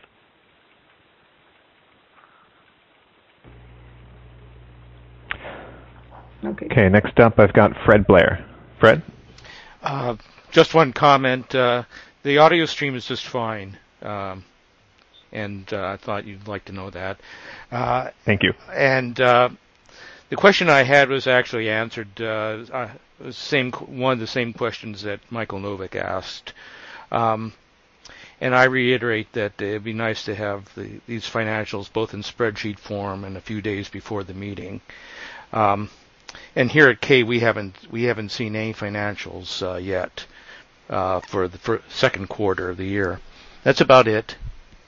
Okay, next up I've got Fred Blair. Fred? Just one comment. The audio stream is just fine, and I thought you'd like to know that. Thank you. And the question I had was actually answered. One of the same questions that Michael Novick asked. And I reiterate that it'd be nice to have these financials both in spreadsheet form and a few days before the meeting. And here at K, we haven't seen any financials yet for the second quarter of the year. That's about it.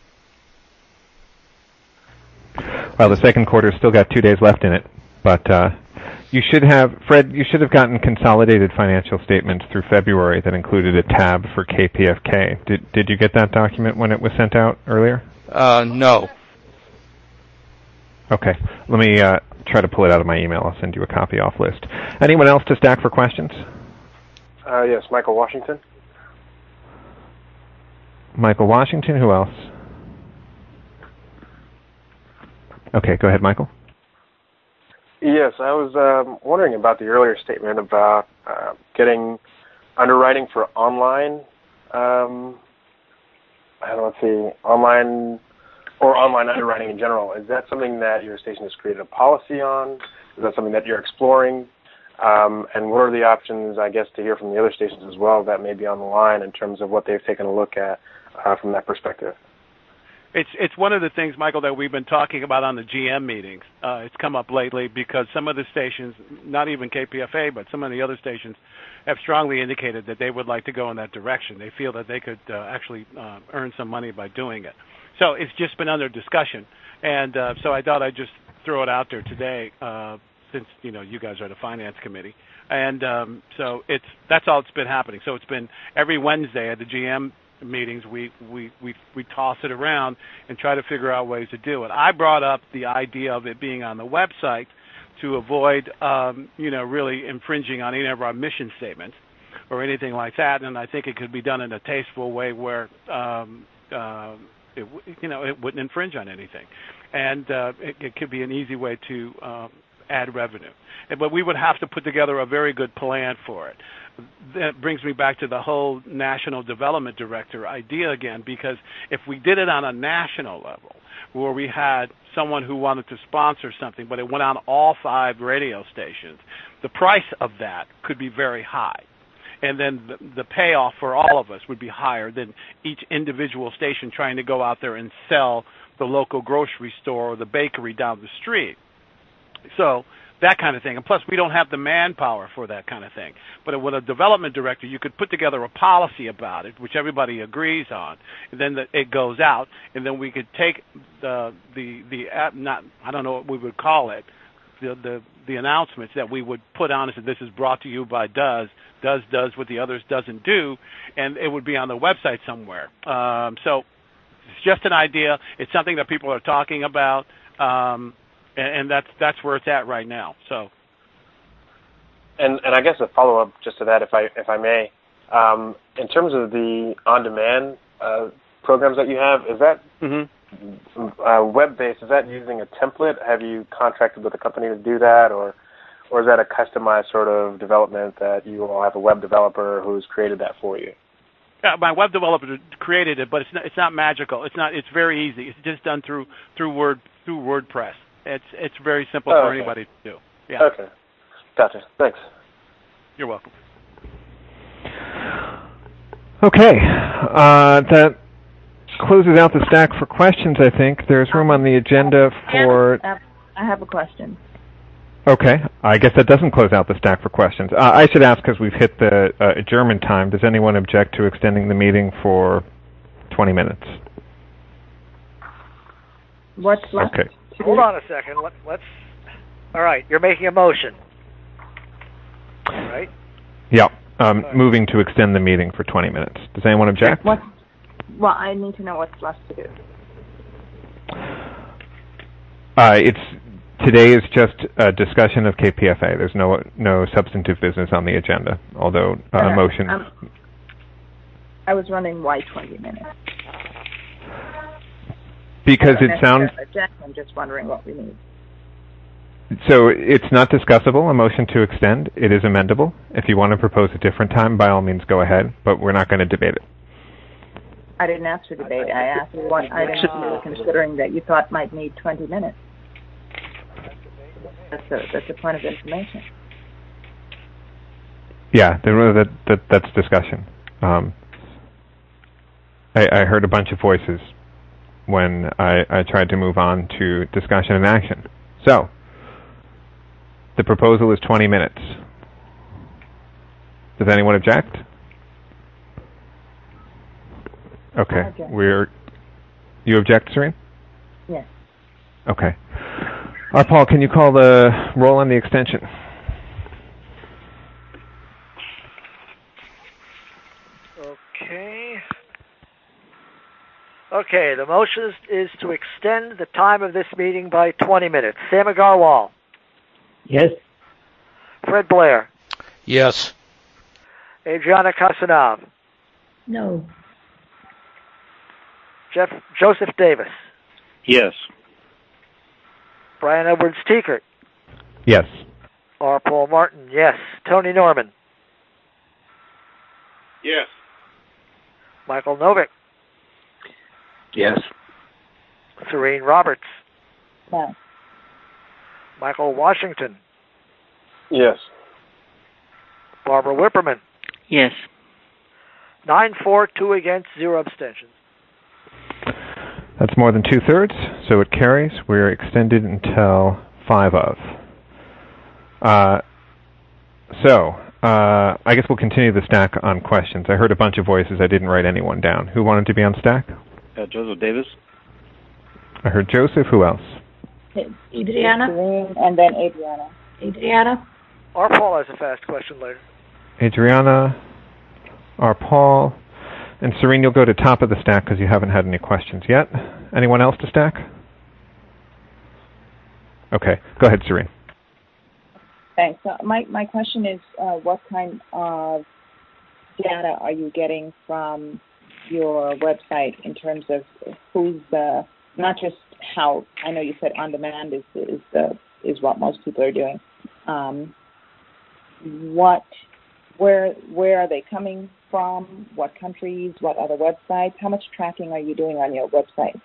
Well, the second quarter's still got 2 days left in it, but you should have gotten consolidated financial statements through February that included a tab for KPFK. Did you get that document when it was sent out earlier? No. Okay. Let me try to pull it out of my email. I'll send you a copy off list. Anyone else to stack for questions? Yes, Michael Washington. Michael Washington. Who else? Okay, go ahead, Michael. Yes, I was wondering about the earlier statement about getting underwriting for online. Online or online underwriting in general, is that something that your station has created a policy on? Is that something that you're exploring? And what are the options, I guess, to hear from the other stations as well that may be on the line in terms of what they've taken a look at from that perspective? It's one of the things, Michael, that we've been talking about on the GM meetings. It's come up lately because some of the stations, not even KPFA, but some of the other stations, have strongly indicated that they would like to go in that direction. They feel that they could actually earn some money by doing it. So it's just been under discussion, and so I thought I'd just throw it out there today, since you guys are the finance committee, and so that's all that's been happening. So it's been every Wednesday at the GM meetings we toss it around and try to figure out ways to do it. I brought up the idea of it being on the website to avoid really infringing on any of our mission statements or anything like that, and I think it could be done in a tasteful way where it wouldn't infringe on anything, and it could be an easy way to add revenue. But we would have to put together a very good plan for it. That brings me back to the whole national development director idea again, because if we did it on a national level, where we had someone who wanted to sponsor something, but it went on all 5 radio stations, the price of that could be very high. And then the payoff for all of us would be higher than each individual station trying to go out there and sell the local grocery store or the bakery down the street. So that kind of thing. And plus, we don't have the manpower for that kind of thing. But with a development director, you could put together a policy about it, which everybody agrees on, and then it goes out, and then we could take I don't know what we would call it, the announcements that we would put on and say, this is brought to you by does what the others doesn't do, and it would be on the website somewhere. So it's just an idea. It's something that people are talking about. And that's where it's at right now. So, and I guess a follow up just to that, if I may, in terms of the on demand programs that you have, is that web based? Is that using a template? Have you contracted with a company to do that, or is that a customized sort of development that you all have a web developer who's created that for you? Yeah, my web developer created it, but it's not magical. It's very easy. It's just done through WordPress. It's very simple for anybody to do. Yeah. Okay. Gotcha. Thanks. You're welcome. Okay. That closes out the stack for questions, I think. There's room on the agenda for... I have a question. Okay. I guess that doesn't close out the stack for questions. I should ask, because we've hit the adjournment time, does anyone object to extending the meeting for 20 minutes? What's left? Okay. Hold on a second. Let's. All right, you're making a motion. All right. Yeah. Moving to extend the meeting for 20 minutes. Does anyone object? Well, I need to know what's left to do. Today is just a discussion of KPFA. There's no substantive business on the agenda, although a motion. I was running why 20 minutes. Because it sounds... I'm just wondering what we need. So it's not discussable, a motion to extend. It is amendable. If you want to propose a different time, by all means go ahead, but we're not going to debate it. I didn't ask for debate. I asked what items you were considering that you thought might need 20 minutes. That's a point of information. Yeah, that's discussion. I heard a bunch of voices when I tried to move on to discussion and action. So, the proposal is 20 minutes. Does anyone object? Okay. You object, Serene? Yes. Okay. Paul, can you call the roll on the extension? Okay, the motion is to extend the time of this meeting by 20 minutes. Sam Agarwal. Yes. Fred Blair. Yes. Adriana Kasanov. No. Joseph Davis. Yes. Brian Edwards Teekert. Yes. R. Paul Martin. Yes. Tony Norman. Yes. Michael Novick. Yes. Serene Roberts. No. Michael Washington. Yes. Barbara Whipperman. Yes. 9-4, 2 against, 0 abstentions. That's more than 2/3, so it carries. We're extended until 5 of. I guess we'll continue the stack on questions. I heard a bunch of voices. I didn't write anyone down. Who wanted to be on stack? Joseph Davis. I heard Joseph. Who else? Adriana. And then Adriana. Adriana. Our Paul has a fast question later. Adriana, our Paul, and Serene, you'll go to top of the stack because you haven't had any questions yet. Anyone else to stack? Okay, go ahead, Serene. Thanks. My question is, what kind of data are you getting from your website in terms of who's the, not just how, I know you said on demand is what most people are doing. Where are they coming from? What countries? What other websites? How much tracking are you doing on your website?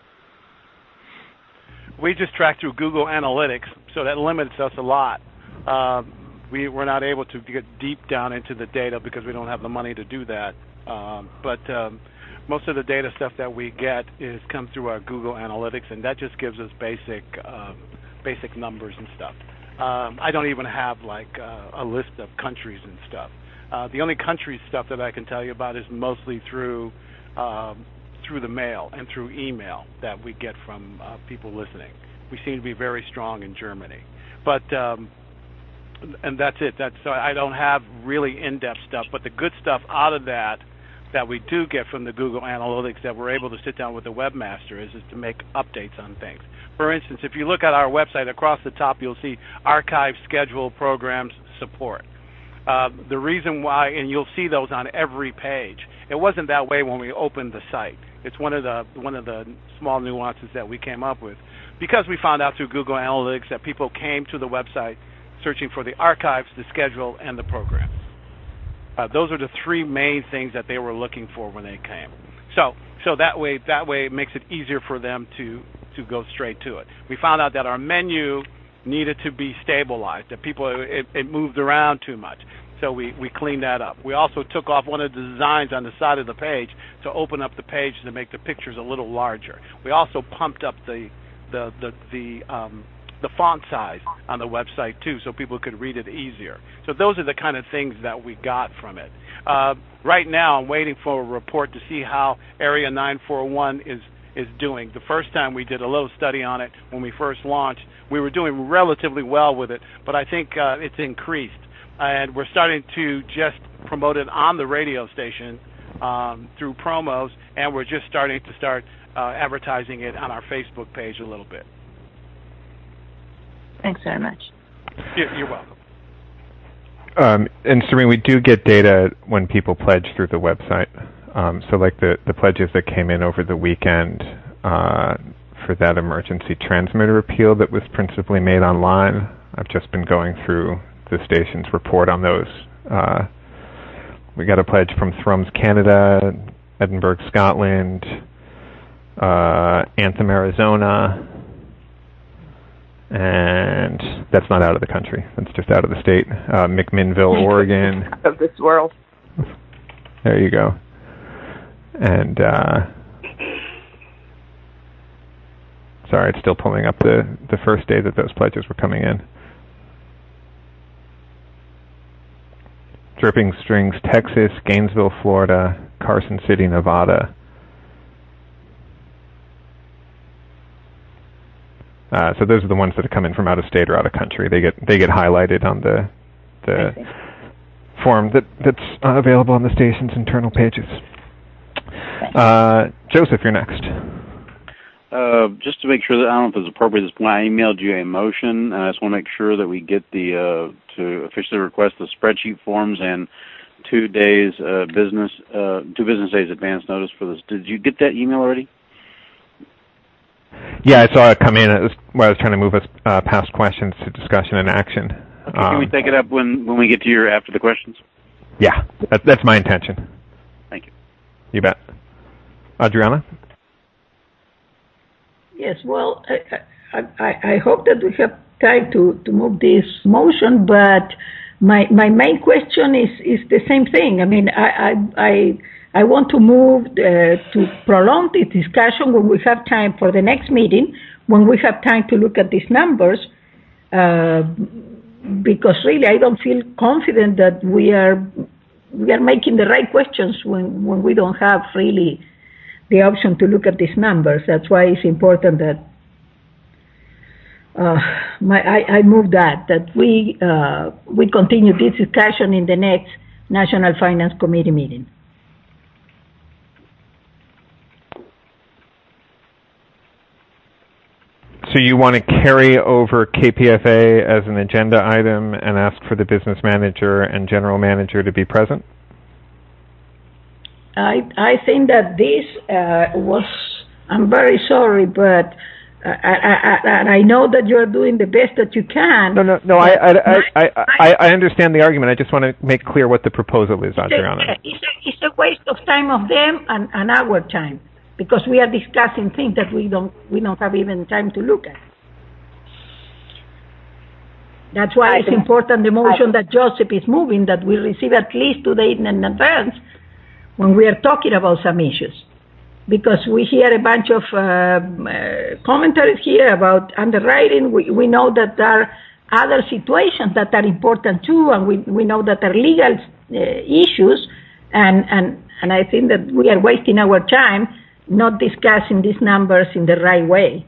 We just track through Google Analytics, so that limits us a lot. We're not able to get deep down into the data because we don't have the money to do that. But most of the data stuff that we get comes through our Google Analytics, and that just gives us basic numbers and stuff. I don't even have like a list of countries and stuff. The only country stuff that I can tell you about is mostly through the mail and through email that we get from people listening. We seem to be very strong in Germany, but and that's it. So I don't have really in-depth stuff, but the good stuff out of that we do get from the Google Analytics that we're able to sit down with the webmaster is to make updates on things. For instance, if you look at our website, across the top you'll see archive, schedule, programs, support. The reason why, and you'll see those on every page. It wasn't that way when we opened the site. It's one of the small nuances that we came up with, because we found out through Google Analytics that people came to the website searching for the archives, the schedule, and the programs. Those are the three main things that they were looking for when they came. So that way it makes it easier for them to go straight to it. We found out that our menu needed to be stabilized, that it moved around too much. So we cleaned that up. We also took off one of the designs on the side of the page to open up the page to make the pictures a little larger. We also pumped up the font size on the website too, so people could read it easier. So those are the kind of things that we got from it. Right now, I'm waiting for a report to see how Area 941 is doing. The first time we did a little study on it when we first launched, we were doing relatively well with it, but I think it's increased. And we're starting to just promote it on the radio station through promos, and we're just starting to advertising it on our Facebook page a little bit. Thanks very much. You're welcome. And Serene, we do get data when people pledge through the website. So like the pledges that came in over the weekend for that emergency transmitter appeal that was principally made online, I've just been going through the station's report on those. We got a pledge from Thrums, Canada, Edinburgh, Scotland, Anthem, Arizona, and that's not out of the country. That's just out of the state. McMinnville, Oregon. Of this world. There you go. And sorry, it's still pulling up the first day that those pledges were coming in. Dripping Strings, Texas, Gainesville, Florida, Carson City, Nevada. So those are the ones that come in from out of state or out of country. They get highlighted on the form that's available on the station's internal pages. Joseph, you're next. Just to make sure that I don't know if it's appropriate at this point, I emailed you a motion, and I just want to make sure that we get to officially request the spreadsheet forms and 2 business days advance notice for this. Did you get that email already? Yeah, I saw it come in. It was where I was trying to move us past questions to discussion and action. Okay, can we take it up when we get to after the questions? Yeah, that's my intention. Thank you. You bet. Adriana? Yes, well, I hope that we have time to move this motion, but my main question is the same thing. I mean, I want to move to prolong this discussion when we have time for the next meeting, when we have time to look at these numbers, because really I don't feel confident that we are making the right questions when we don't have really the option to look at these numbers. That's why it's important that I move that we continue this discussion in the next National Finance Committee meeting. So you want to carry over KPFA as an agenda item and ask for the business manager and general manager to be present? I think that this was, I'm very sorry, but I know that you're doing the best that you can. No, I understand the argument. I just want to make clear what the proposal is, Adriana. It's a waste of time of them and our time, because we are discussing things that we don't have even time to look at. That's why it's important, the motion that Joseph is moving, that we receive at least 2 days in advance when we are talking about some issues. Because we hear a bunch of commentaries here about underwriting. We know that there are other situations that are important too, and we know that there are legal issues, and I think that we are wasting our time not discussing these numbers in the right way.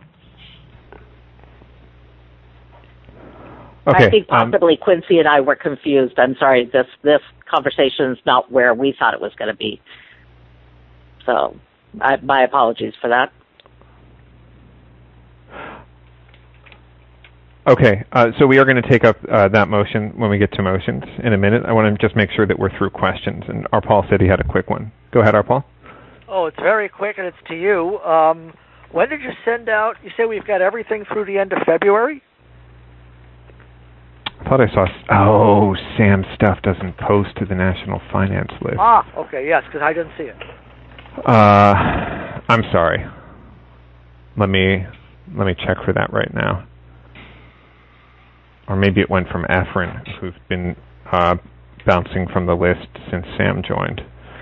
Okay. I think possibly Quincy and I were confused. I'm sorry, this conversation is not where we thought it was going to be. So my apologies for that. Okay, so we are going to take up that motion when we get to motions in a minute. I want to just make sure that we're through questions, and Arpal said he had a quick one. Go ahead, Arpal. Oh, it's very quick, and it's to you. When did you send out, you say we've got everything through the end of February? I thought I saw, Sam's stuff doesn't post to the National Finance list. Ah, okay, yes, because I didn't see it. I'm sorry. Let me check for that right now. Or maybe it went from Efren, who's been bouncing from the list since Sam joined.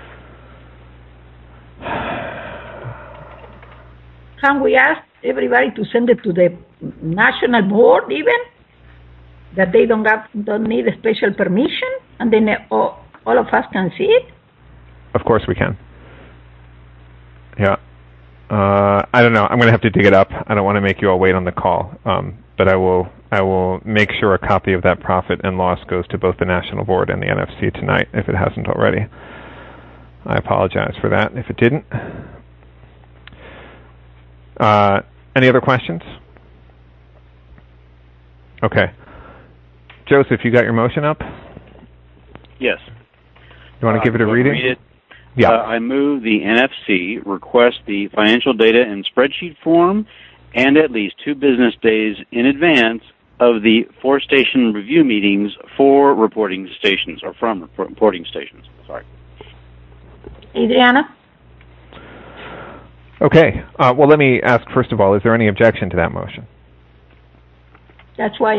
Can we ask everybody to send it to the national board even? That they don't need a special permission, and then all of us can see it? Of course we can. Yeah. I don't know. I'm going to have to dig it up. I don't want to make you all wait on the call. But I will make sure a copy of that profit and loss goes to both the National Board and the NFC tonight, if it hasn't already. I apologize for that if it didn't. Any other questions? Okay. Joseph, you got your motion up? Yes. You want to give it a reading? Read it. Yeah. I move the NFC request the financial data in spreadsheet form and at least 2 business days in advance of the 4-station review meetings for reporting stations, or from reporting stations. Sorry. Adriana? Okay. Well, let me ask, first of all, is there any objection to that motion? That's why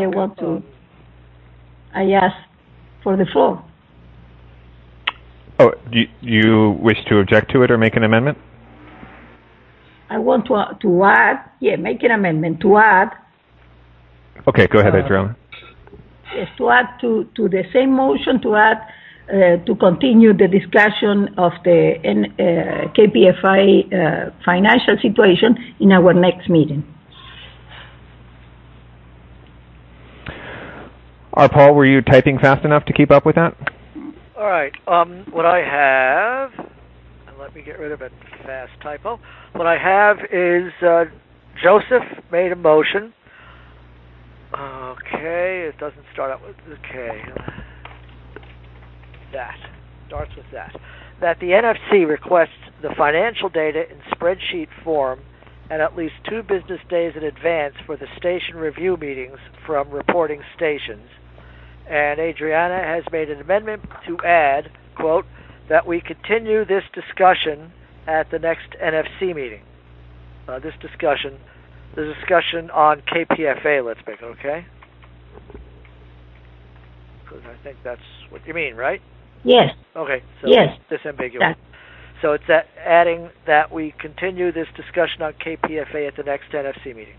I asked for the floor. Oh, you wish to object to it or make an amendment? I want to add, make an amendment to add. Okay, go ahead, Adriana. Yes, to add to the same motion, to add to continue the discussion of the KPFI financial situation in our next meeting. Paul, were you typing fast enough to keep up with that? All right. What I have, and let me get rid of a fast typo. What I have is Joseph made a motion. Okay, it doesn't start out with that. Starts with that. That the NFC requests the financial data in spreadsheet form and at least 2 business days in advance for the station review meetings from reporting stations. And Adriana has made an amendment to add, quote, that we continue this discussion at the next NFC meeting. This discussion the discussion on KPFA, let's make it, okay? Because I think that's what you mean, right? Yes. Okay, so yes. Disambiguous. So it's adding that we continue this discussion on KPFA at the next NFC meeting.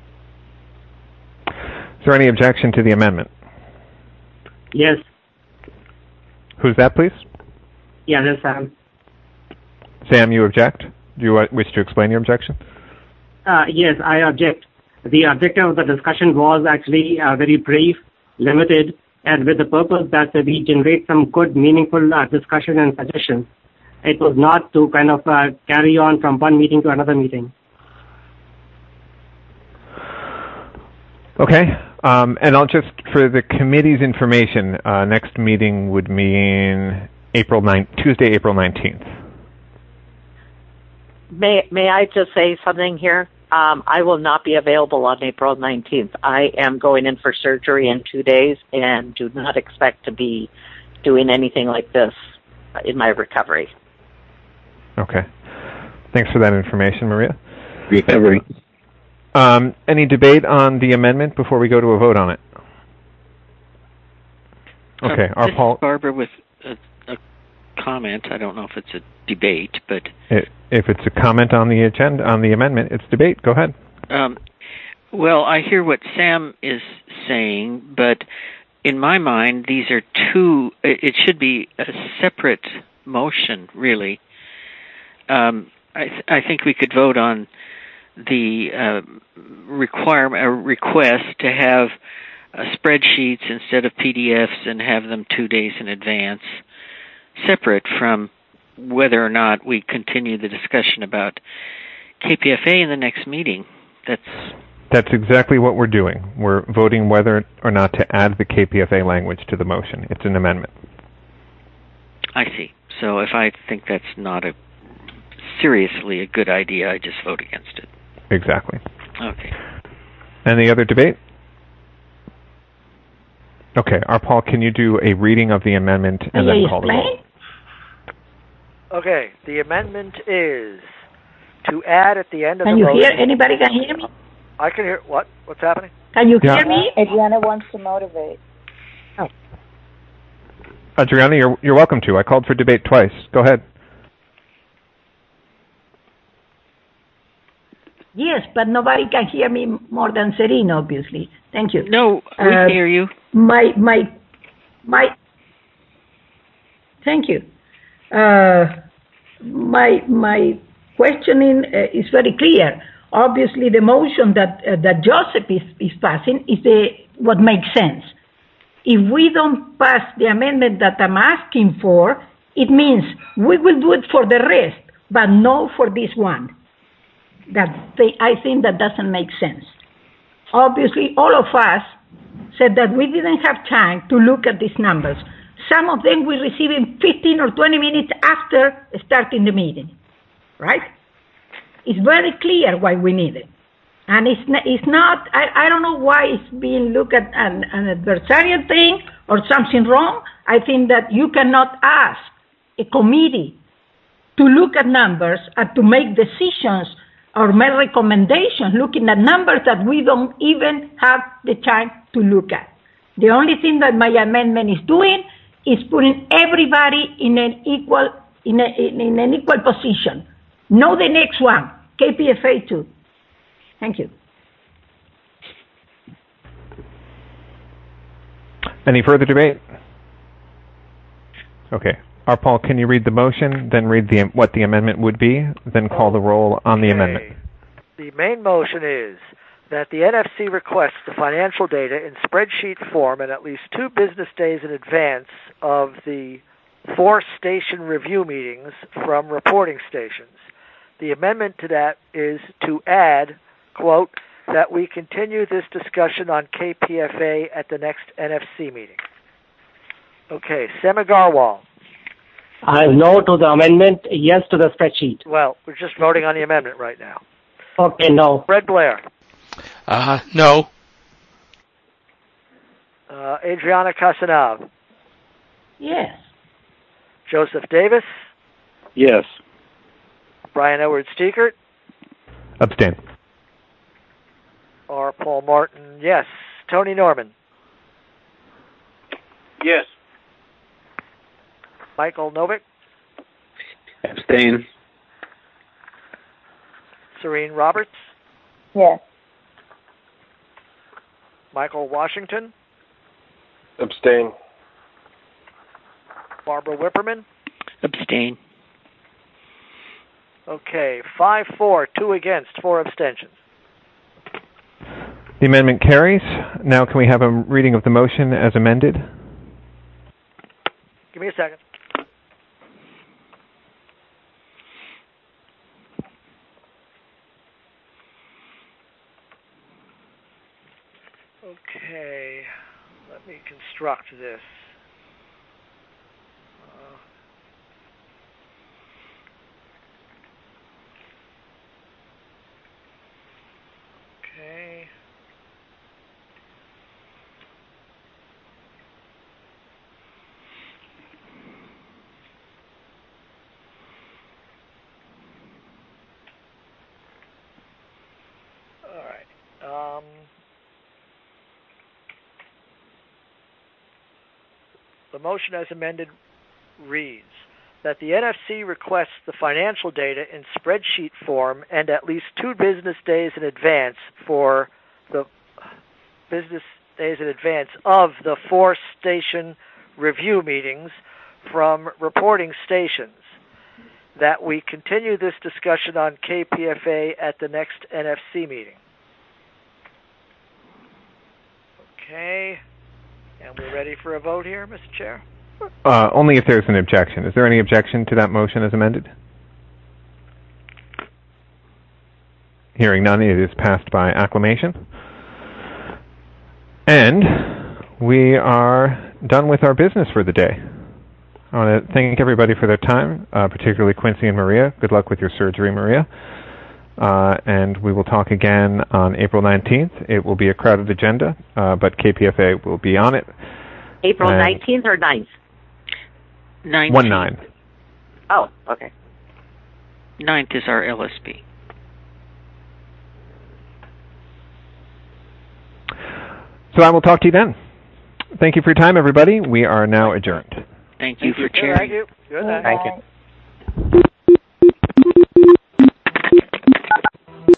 Is there any objection to the amendment? Yes. Who's that, please? Yeah, that's Sam. Sam, you object? Do you wish to explain your objection? Yes, I object. The objective of the discussion was actually very brief, limited, and with the purpose that we generate some good, meaningful discussion and suggestions. It was not to kind of carry on from one meeting to another meeting. Okay. And I'll just, for the committee's information, next meeting would mean Tuesday, April 19th. May I just say something here? I will not be available on April 19th. I am going in for surgery in 2 days and do not expect to be doing anything like this in my recovery. Okay. Thanks for that information, Maria. Recovery. Any debate on the amendment before we go to a vote on it? Okay. This is Barbara with a comment. I don't know if it's a debate, but if it's a comment on the agenda on the amendment, it's debate. Go ahead. Well, I hear what Sam is saying, but in my mind, these are two. It should be a separate motion, really. I think we could vote on the request to have spreadsheets instead of PDFs and have them 2 days in advance, separate from whether or not we continue the discussion about KPFA in the next meeting. That's exactly what we're doing. We're voting whether or not to add the KPFA language to the motion. It's an amendment. I see. So if I think that's not seriously a good idea, I just vote against it. Exactly. Okay. Any other debate? Okay. Paul, can you do a reading of the amendment and then call the roll? Okay. The amendment is to add at the end of the motion. Can you hear? Anybody can hear me? I can hear. What? What's happening? Can you hear me? Adriana wants to motivate. Oh. Adriana, you're welcome to. I called for debate twice. Go ahead. Yes, but nobody can hear me more than Serena, obviously. Thank you. No, we can hear you. My. Thank you. My questioning is very clear. Obviously, the motion that Joseph is passing is what makes sense. If we don't pass the amendment that I'm asking for, it means we will do it for the rest, but no for this one. I think that doesn't make sense. Obviously, all of us said that we didn't have time to look at these numbers. Some of them we received in 15 or 20 minutes after starting the meeting, right? It's very clear why we need it. And it's not, I don't know why it's being looked at an adversarial thing or something wrong. I think that you cannot ask a committee to look at numbers and to make decisions or make recommendations looking at numbers that we don't even have the time to look at. The only thing that my amendment is doing is putting everybody in an equal position. No, the next one, KPFA 2. Thank you. Any further debate? Okay. Paul, can you read the motion, then read what the amendment would be, then call the roll on the amendment? The main motion is that the NFC requests the financial data in spreadsheet form and at least 2 business days in advance of the 4 station review meetings from reporting stations. The amendment to that is to add, quote, that we continue this discussion on KPFA at the next NFC meeting. Okay, Sam Agarwal. No to the amendment, yes to the spreadsheet. Well, we're just voting on the amendment right now. Okay, no. Fred Blair. No. Adriana Casanave. Yes. Joseph Davis. Yes. Brian Edward Stiekert. Abstain. Paul Martin, yes. Tony Norman. Yes. Michael Novick. Abstain. Serene Roberts. Yes. Michael Washington. Abstain. Barbara Whipperman. Abstain. Okay, 5-4, 2 against, 4 abstentions. The amendment carries. Now can we have a reading of the motion as amended? Give me a second. Okay, let me construct this. Okay. All right. The motion as amended reads that the NFC requests the financial data in spreadsheet form and at least 2 business days in advance for the business days in advance of the 4-station review meetings from reporting stations. That we continue this discussion on KPFA at the next NFC meeting. Okay. And we're ready for a vote here, Mr. Chair? Only if there's an objection. Is there any objection to that motion as amended? Hearing none, it is passed by acclamation. And we are done with our business for the day. I want to thank everybody for their time, particularly Quincy and Maria. Good luck with your surgery, Maria. And we will talk again on April 19th. It will be a crowded agenda, but KPFA will be on it. April 19th or 9th? 9th. 1-9. Oh, okay. 9th is our LSP. So I will talk to you then. Thank you for your time, everybody. We are now adjourned. Thank you for chairing. Thank you. Good night. Thank you.